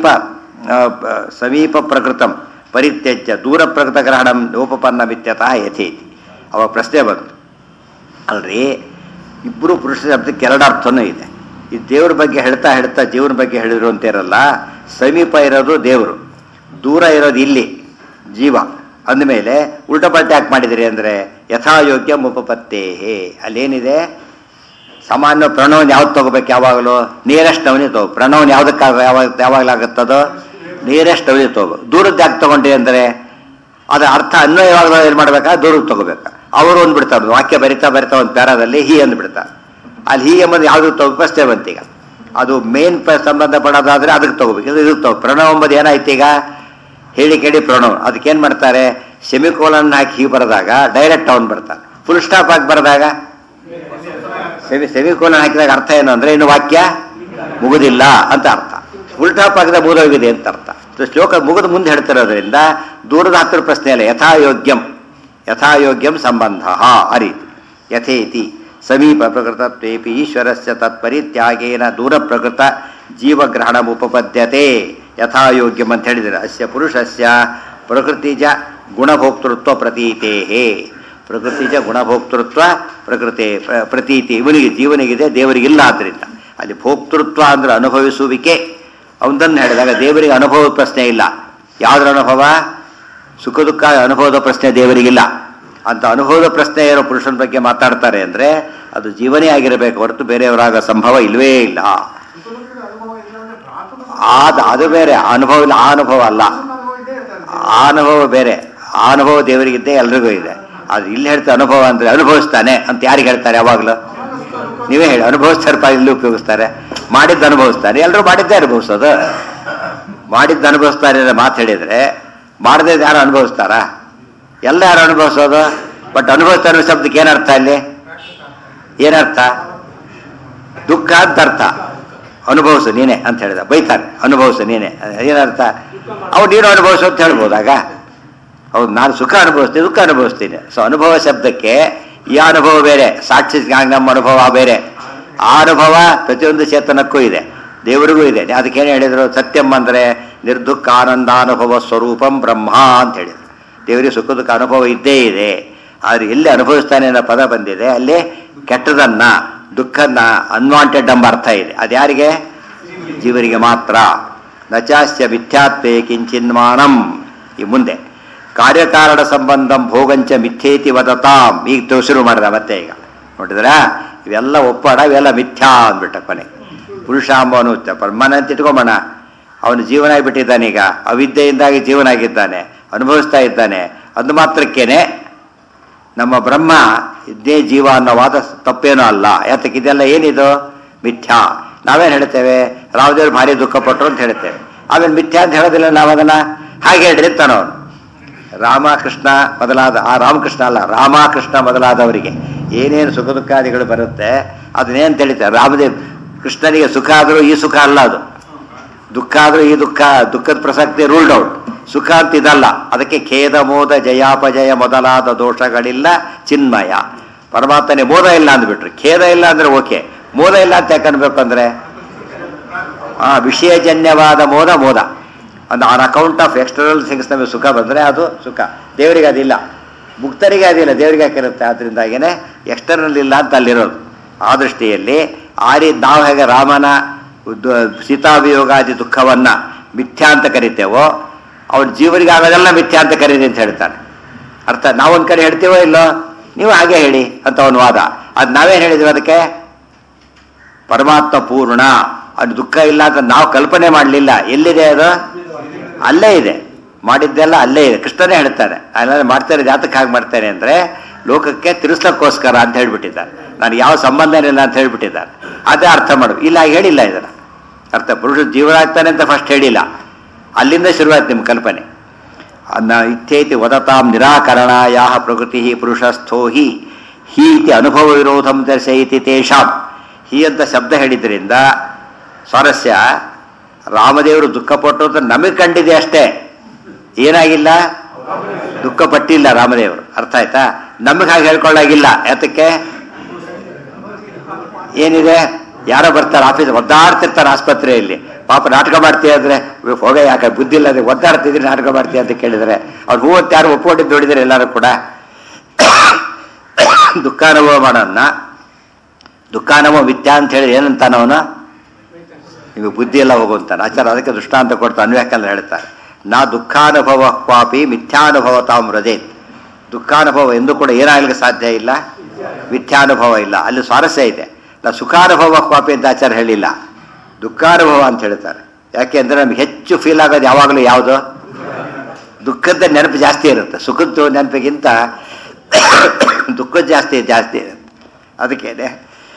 ಸಮೀಪ ಪ್ರಕೃತಂ ಪರಿತ್ಯಜ್ಯ ದೂರ ಪ್ರಕೃತ ಗ್ರಹಣಂ ಲೋಪಪನ್ನಮಿತ್ಯತಃ ಯಥೇತಿ. ಅವ ಪ್ರಶ್ನೆ ಬಂತು, ಅಲ್ರಿ ಇಬ್ಬರು ಪುರುಷ ಶಬ್ದಕ್ಕೆ ಎರಡು ಅರ್ಥನೂ ಇದೆ. ಈ ದೇವ್ರ ಬಗ್ಗೆ ಹೇಳ್ತಾ ಹೇಳ್ತಾ ಜೀವನ ಬಗ್ಗೆ ಹೇಳಿದ್ರು ಅಂತ ಇರಲ್ಲ. ಸಮೀಪ ಇರೋದು ದೇವರು, ದೂರ ಇರೋದು ಇಲ್ಲಿ ಜೀವ ಅಂದಮೇಲೆ ಉಲ್ಟ ಪಲ್ಟ ಯಾಕೆ ಮಾಡಿದಿರಿ ಅಂದರೆ ಯಥಾಯೋಗ್ಯ ಉಪಪತ್ತೇಹೇ. ಅಲ್ಲೇನಿದೆ ಸಾಮಾನ್ಯ ಪ್ರಣವನ್ ಯಾವ್ದು ತಗೋಬೇಕು? ಯಾವಾಗಲೂ ನಿಯರೆಸ್ಟ್ ಅವನೇ ತಗೋ. ಪ್ರಣವನ್ ಯಾವುದಕ್ಕಾಗ ಯಾವಾಗಲಾಗುತ್ತದೋ ನಿಯರೆಸ್ಟ್ ಅವನೇ ತಗೋ. ದೂರದ್ದು ಯಾಕೆ ತಗೊಂಡ್ರಿ ಅಂದರೆ ಅದರ ಅರ್ಥ ಅನ್ವಯವಾಗಲೂ ಏನು ಮಾಡಬೇಕಾ? ದೂರಕ್ಕೆ ತಗೋಬೇಕಾ? ಅವರು ಅಂದ್ಬಿಡ್ತಾರೆ, ವಾಕ್ಯ ಬರಿತಾ ಒಂದು ಪ್ಯಾರಾದಲ್ಲಿ ಹೀ ಅಂದ್ಬಿಡ್ತಾರೆ. ಅಲ್ಲಿ ಹೀ ಎಂಬುದು ಯಾವುದಕ್ಕೆ ತಗೋಬೇಕಷ್ಟೇ ಬಂತೀಗ. ಅದು ಮೇನ್ ಸಂಬಂಧಪಡೋದಾದರೆ ಅದಕ್ಕೆ ತಗೋಬೇಕು, ಇದಕ್ಕೆ ತಗೋ. ಪ್ರಣವ್ ಎಂಬುದು ಏನಾಯ್ತು ಈಗ? ಹೇಳಿ ಕೇಳಿ ಪ್ರಣವ್. ಅದಕ್ಕೇನು ಮಾಡ್ತಾರೆ? ಸೆಮಿಕೋಲನ್ ಹಾಕಿ ಹೀಗೆ ಬರೆದಾಗ ಡೈರೆಕ್ಟ್ ಅವನು ಬರ್ತಾನೆ. ಫುಲ್ ಸ್ಟಾಪ್ ಹಾಕಿ ಬರೆದಾಗ ಸೆಮಿಕೋಲನ್ ಹಾಕಿದಾಗ ಅರ್ಥ ಏನು ಅಂದರೆ ಇನ್ನು ವಾಕ್ಯ ಮುಗುದಿಲ್ಲ ಅಂತ ಅರ್ಥ. ಫುಲ್ ಸ್ಟಾಪ್ ಹಾಕಿದ ಮುಗಿದೋಗಿದೆ ಅಂತ ಅರ್ಥ. ಶ್ಲೋಕ ಮುಗಿದು ಮುಂದೆ ಹೇಳ್ತಿರೋದ್ರಿಂದ ದೂರದ ಹತ್ತಿರ ಪ್ರಶ್ನೆ ಅಲ್ಲ. ಯಥಾಯೋಗ್ಯಂ ಸಂಬಂಧ ಆ ರೀತಿ. ಯಥೇತಿ ಸಮೀಪ ಪ್ರಕೃತತ್ವೇಪಿ ಈಶ್ವರಸ್ಯ ತತ್ಪರಿತ್ಯಾಗೇನ ದೂರ ಪ್ರಕೃತ ಜೀವಗ್ರಹಣ ಉಪಪದ್ಯತೆ ಯಥಾಯೋಗ್ಯಂ ಅಂತ ಹೇಳಿದರೆ ಅಸ್ಯ ಪುರುಷಸ್ಯ ಪ್ರಕೃತಿಜ ಗುಣಭೋಕ್ತೃತ್ವ ಪ್ರತೀತೇಹೇ. ಪ್ರಕೃತಿಜ ಗುಣಭೋಕ್ತೃತ್ವ ಪ್ರತೀತಿ ಇವನಿಗೆ ಜೀವನಿಗಿದೆ, ದೇವರಿಗಿಲ್ಲ. ಆದ್ದರಿಂದ ಅಲ್ಲಿ ಭೋಕ್ತೃತ್ವ ಅಂದರೆ ಅನುಭವಿಸುವಿಕೆ ಅವನನ್ನು ಹೇಳಿದಾಗ ದೇವರಿಗೆ ಅನುಭವದ ಪ್ರಶ್ನೆ ಇಲ್ಲ. ಯಾವುದರ ಅನುಭವ? ಸುಖ ದುಃಖ ಅನುಭವದ ಪ್ರಶ್ನೆ ದೇವರಿಗಿಲ್ಲ. ಅಂತ ಅನುಭವದ ಪ್ರಶ್ನೆ ಇರೋ ಪುರುಷನ ಬಗ್ಗೆ ಮಾತಾಡ್ತಾರೆ ಅಂದರೆ ಅದು ಜೀವನೇ ಆಗಿರಬೇಕು ಹೊರತು ಬೇರೆಯವರಾಗ ಸಂಭವ ಇಲ್ಲವೇ ಇಲ್ಲ. ಅದು ಬೇರೆ ಅನುಭವ ಇಲ್ಲ, ಆ ಅನುಭವ ಅಲ್ಲ. ಆ ಅನುಭವ ಬೇರೆ. ಆ ಅನುಭವ ದೇವರಿಗಿದ್ದೇ ಎಲ್ರಿಗೂ ಇದೆ. ಅದು ಇಲ್ಲಿ ಹೇಳ್ತಾರೆ ಅನುಭವ ಅಂದರೆ ಅನುಭವಿಸ್ತಾನೆ ಅಂತ ಯಾರಿಗೆ ಹೇಳ್ತಾರೆ? ಯಾವಾಗಲೂ ನೀವೇ ಹೇಳಿ. ಅನುಭವಿಸ್ತಾರೆ, ಇಲ್ಲಿ ಉಪಯೋಗಿಸ್ತಾರೆ. ಮಾಡಿದ್ದು ಅನುಭವಿಸ್ತಾನೆ, ಎಲ್ಲರೂ ಮಾಡಿದ್ದೇ ಅನುಭವಿಸೋದು. ಮಾಡಿದ್ದು ಅನುಭವಿಸ್ತಾರೆ ಅಂದರೆ ಮಾತು ಹೇಳಿದರೆ ಮಾಡದೇ ಯಾರು ಅನುಭವಿಸ್ತಾರ? ಎಲ್ಲ ಯಾರು ಅನುಭವಿಸೋದು? ಬಟ್ ಅನುಭವಿಸ್ತಾರೆ ಶಬ್ದಕ್ಕೆ ಏನರ್ಥ? ಅಲ್ಲಿ ಏನರ್ಥ? ದುಃಖ ಅಂತ ಅರ್ಥ. ಅನುಭವಿಸು ನೀನೆ ಅಂತ ಹೇಳಿದ, ಬೈತಾರೆ ಅನುಭವಿಸು ನೀನೆ, ಏನರ್ಥ? ಅವ್ರು ನೀನು ಅನುಭವಿಸು ಅಂತ ಹೇಳ್ಬೋದಾಗ ಹೌದು, ನಾನು ಸುಖ ಅನುಭವಿಸ್ತೀನಿ, ದುಃಖ ಅನುಭವಿಸ್ತೀನಿ. ಸೊ ಅನುಭವ ಶಬ್ದಕ್ಕೆ ಈ ಅನುಭವ ಬೇರೆ, ಸಾಕ್ಷಿ ನಮ್ಮ ಅನುಭವ ಬೇರೆ. ಆ ಅನುಭವ ಪ್ರತಿಯೊಂದು ಚೇತನಕ್ಕೂ ಇದೆ, ದೇವರಿಗೂ ಇದೆ. ಅದಕ್ಕೇನು ಹೇಳಿದರು? ಸತ್ಯಂ ಅಂದರೆ ನಿರ್ದುಃಖ ಆನಂದಾನುಭವ ಸ್ವರೂಪಂ ಬ್ರಹ್ಮ ಅಂತ ಹೇಳಿದರು. ದೇವರಿಗೆ ಸುಖ ದುಃಖ ಅನುಭವ ಇದ್ದೇ ಇದೆ. ಆದರೆ ಎಲ್ಲಿ ಅನುಭವಿಸ್ತಾನೆ ಅನ್ನೋ ಪದ ಬಂದಿದೆ ಅಲ್ಲಿ ಕೆಟ್ಟದನ್ನ ದುಃಖನ್ನ ಅನ್ವಾಂಟೆಡ್ ಎಂಬ ಅರ್ಥ ಇದೆ. ಅದ್ಯಾರಿಗೆ? ಜೀವರಿಗೆ ಮಾತ್ರ. ನಚಾಸ್ಯ ಮಿಥ್ಯಾತ್ವೇ ಕಿಂಚಿನ್ಮಾನಂ. ಈ ಮುಂದೆ ಕಾರ್ಯಕಾರಣ ಸಂಬಂಧಂ ಭೋಗಂಚ ಮಿಥ್ಯೇತಿ ವದತಾಂ. ಈಗ ಶುರು ಮಾಡಿದ ಮತ್ತೆ. ಈಗ ನೋಡಿದ್ರ ಇವೆಲ್ಲ ಒಪ್ಪಡ, ಇವೆಲ್ಲ ಮಿಥ್ಯಾ ಅಂದ್ಬಿಟ್ಟ ಕೊನೆ. ಪುರುಷಾಂಬನು ಪರ್ಮನೆಂಟ್ ಇಟ್ಕೊಂಬಣ. ಅವನು ಜೀವನ ಆಗಿಬಿಟ್ಟಿದ್ದಾನೆ. ಈಗ ಅವಿದ್ಯೆಯಿಂದಾಗಿ ಜೀವನ ಆಗಿದ್ದಾನೆ, ಅನುಭವಿಸ್ತಾ ಇದ್ದಾನೆ. ಅದು ಮಾತ್ರಕ್ಕೇನೆ ನಮ್ಮ ಬ್ರಹ್ಮ ಇದೇ ಜೀವ ಅನ್ನೋ ವಾದ ತಪ್ಪೇನೂ ಅಲ್ಲ. ಯಾತಕ್ಕೆ ಇದೆಲ್ಲ ಏನಿದು ಮಿಥ್ಯಾ. ನಾವೇನು ಹೇಳ್ತೇವೆ, ರಾಮದೇವ್ರು ಭಾರಿ ದುಃಖ ಪಟ್ಟರು ಅಂತ ಹೇಳ್ತೇವೆ. ಆಮೇಲೆ ಮಿಥ್ಯಾ ಅಂತ ಹೇಳೋದಿಲ್ಲ ನಾವು ಅದನ್ನ. ಹಾಗೆ ಹೇಳ್ರಿ ಅಂತಾನವನು. ರಾಮಕೃಷ್ಣ ಮೊದಲಾದ ರಾಮಕೃಷ್ಣ ಅಲ್ಲ, ರಾಮಕೃಷ್ಣ ಮೊದಲಾದವರಿಗೆ ಏನೇನು ಸುಖ ದುಃಖಾದಿಗಳು ಬರುತ್ತೆ ಅದನ್ನೇನು ತಿಳಿತಾರೆ. ರಾಮದೇವ್ ಕೃಷ್ಣನಿಗೆ ಸುಖ ಆದರೂ ಈ ಸುಖ ಅಲ್ಲ, ಅದು ದುಃಖ ಆದರೂ ಈ ದುಃಖ, ದುಃಖದ ಪ್ರಸಕ್ತಿ ರೂಲ್ಡ್ ಔಟ್. ಸುಖ ಅಂತ ಇದಲ್ಲ. ಅದಕ್ಕೆ ಖೇದ ಮೋದ ಜಯಾಪಜಯ ಮೊದಲಾದ ದೋಷಗಳಿಲ್ಲ ಚಿನ್ಮಯ. ಪರಮಾತ್ಮನೇ ಮೋದ ಇಲ್ಲ ಅಂದ್ಬಿಟ್ರು. ಖೇದ ಇಲ್ಲ ಅಂದ್ರೆ ಓಕೆ, ಮೋದ ಇಲ್ಲ ಅಂತ ಯಾಕೆ ಅನ್ಬೇಕು ಅಂದ್ರೆ ವಿಷಯಜನ್ಯವಾದ ಮೋದ ಮೋದ. ಒಂದು on account of external things ನಮಗೆ ಸುಖ ಬಂದರೆ ಅದು ಸುಖ. ದೇವರಿಗೆ ಅದಿಲ್ಲ, ಮುಕ್ತರಿಗೆ ಅದಿಲ್ಲ, ದೇವರಿಗೆ ಹಾಕಿರುತ್ತೆ. ಆದ್ರಿಂದಾಗೇನೆ ಎಕ್ಸ್ಟರ್ನಲ್ ಇಲ್ಲ ಅಂತ ಅಲ್ಲಿರೋದು. ಆ ದೃಷ್ಟಿಯಲ್ಲಿ ನಾವು ಹೇಗೆ ರಾಮನ ಸೀತಾಭಿಯೋಗಾದಿ ದುಃಖವನ್ನ ಮಿಥ್ಯಾ ಅಂತ ಕರಿತೇವೋ, ಅವ್ರ ಜೀವರಿಗೆ ಆಗೋದೆಲ್ಲ ಮಿಥ್ಯಾ ಅಂತ ಕರೀರಿ ಅಂತ ಹೇಳ್ತಾನೆ. ಅರ್ಥ ನಾವೊಂದ್ ಕಡೆ ಹೇಳ್ತೀವೋ ಇಲ್ಲೋ, ನೀವು ಹಾಗೆ ಹೇಳಿ ಅಂತ ಅವನ ವಾದ. ಅದು ನಾವೇನು ಹೇಳಿದ್ವಿ ಅದಕ್ಕೆ, ಪರಮಾತ್ಮ ಪೂರ್ಣ, ಅದು ದುಃಖ ಇಲ್ಲ ಅಂತ ನಾವು ಕಲ್ಪನೆ ಮಾಡಲಿಲ್ಲ. ಎಲ್ಲಿದೆ ಅದು? ಅಲ್ಲೇ ಇದೆ. ಮಾಡಿದ್ದೆಲ್ಲ ಅಲ್ಲೇ ಇದೆ. ಕೃಷ್ಣನೇ ಹೇಳ್ತಾನೆ ಅದನ್ನೆಲ್ಲ ಮಾಡ್ತಾರೆ. ಜಾತಕ್ಕೆ ಹಾಗೆ ಮಾಡ್ತಾನೆ ಅಂದರೆ ಲೋಕಕ್ಕೆ ತಿರ್ಸ್ಲಕ್ಕೋಸ್ಕರ ಅಂತ ಹೇಳ್ಬಿಟ್ಟಿದ್ದಾರೆ. ನಾನು ಯಾವ ಸಂಬಂಧನೇ ಇಲ್ಲ ಅಂತ ಹೇಳ್ಬಿಟ್ಟಿದ್ದಾರೆ. ಅದೇ ಅರ್ಥ ಮಾಡು. ಇಲ್ಲ ಹೇಳಿಲ್ಲ ಇದನ್ನು ಅರ್ಥ. ಪುರುಷ ಜೀವನಾಗ್ತಾನೆ ಅಂತ ಫಸ್ಟ್ ಹೇಳಿಲ್ಲ, ಅಲ್ಲಿಂದ ಶುರುವಾಯ್ತು ನಿಮ್ಮ ಕಲ್ಪನೆ. ಇತ್ಯೇತಿ ವದತಾಂ ನಿರಾಕರಣಾಯ ಪ್ರಕೃತಿ ಪುರುಷಸ್ಥೋ ಹಿ ಇತಿ ಅನುಭವ ವಿರೋಧಂ ದರ್ಶಯತಿ ತೇಷಾಂ. ಹಿ ಅಂತ ಶಬ್ದ ಹೇಳಿದ್ರಿಂದ ಸ್ವಾರಸ್ಯ, ರಾಮದೇವರು ದುಃಖಪಟ್ಟು ಅಂತ ನಮಗೆ ಕಂಡಿದೆ ಅಷ್ಟೇ, ಏನಾಗಿಲ್ಲ, ದುಃಖ ಪಟ್ಟಿಲ್ಲ ರಾಮದೇವರು. ಅರ್ಥ ಆಯ್ತಾ? ನಮಗೆ ಹಾಗೆ ಹೇಳ್ಕೊಳ್ಳಾಗಿಲ್ಲ. ಯಾತಕ್ಕೆ? ಏನಿದೆ, ಯಾರೋ ಬರ್ತಾರೆ ಆಫೀಸ್, ಒದ್ದಾಡ್ತಿರ್ತಾರೆ ಆಸ್ಪತ್ರೆಯಲ್ಲಿ, ಪಾಪ ನಾಟಕ ಮಾಡ್ತೀಯ ಅಂದ್ರೆ ಹೋಗ, ಯಾಕೆ ಬುದ್ಧಿ ಇಲ್ಲ, ಒದ್ದಾಡ್ತಿದ್ರಿ ನಾಟಕ ಮಾಡ್ತೀಯ ಅಂತ ಕೇಳಿದರೆ ಅವ್ರು ಹೂವತ್ತು ಯಾರು ಒಪ್ಕೊಂಡಿದ್ದು ನೋಡಿದರೆ ಎಲ್ಲರೂ ಕೂಡ ದುಃಖಾನುಭವ ಮಾಡೋಣ. ದುಃಖಾನುಭವ ಮಿಥ್ಯಾ ಅಂತ ಹೇಳಿ ಏನಂತಾನವನು, ನಿಮಗೆ ಬುದ್ಧಿ ಎಲ್ಲ ಹೋಗುವಂತಾನೆ ಆಚಾರ. ಅದಕ್ಕೆ ದೃಷ್ಟಾಂತ ಕೊಡ್ತಾ ಅನ್ವ್ಯಾಕಂದ್ರೆ ಹೇಳ್ತಾರೆ, ನಾ ದುಃಖಾನುಭವ ಕ್ವಾಪಿ ಮಿಥ್ಯಾನುಭವ ತಾವು ರಜೇತ್. ದುಃಖಾನುಭವ ಎಂದು ಕೂಡ ಏನಾಗಲಿಕ್ಕೆ ಸಾಧ್ಯ ಇಲ್ಲ, ಮಿಥ್ಯಾನುಭವ ಇಲ್ಲ. ಅಲ್ಲಿ ಸ್ವಾರಸ್ಯ ಇದೆ. ನಾ ಸುಖಾನುಭವ ಕ್ವಾಪಿ ಅಂತ ಆಚಾರ ಹೇಳಿಲ್ಲ, ದುಃಖಾನುಭವ ಅಂತ ಹೇಳ್ತಾರೆ. ಯಾಕೆ ಅಂದರೆ ನಮ್ಗೆ ಹೆಚ್ಚು ಫೀಲ್ ಆಗೋದು ಯಾವಾಗಲೂ ಯಾವುದು, ದುಃಖದ ನೆನಪು ಜಾಸ್ತಿ ಇರುತ್ತೆ. ಸುಖದ ನೆನಪಿಗಿಂತ ದುಃಖದ ಜಾಸ್ತಿ ಇರುತ್ತೆ. ಅದಕ್ಕೇನೆ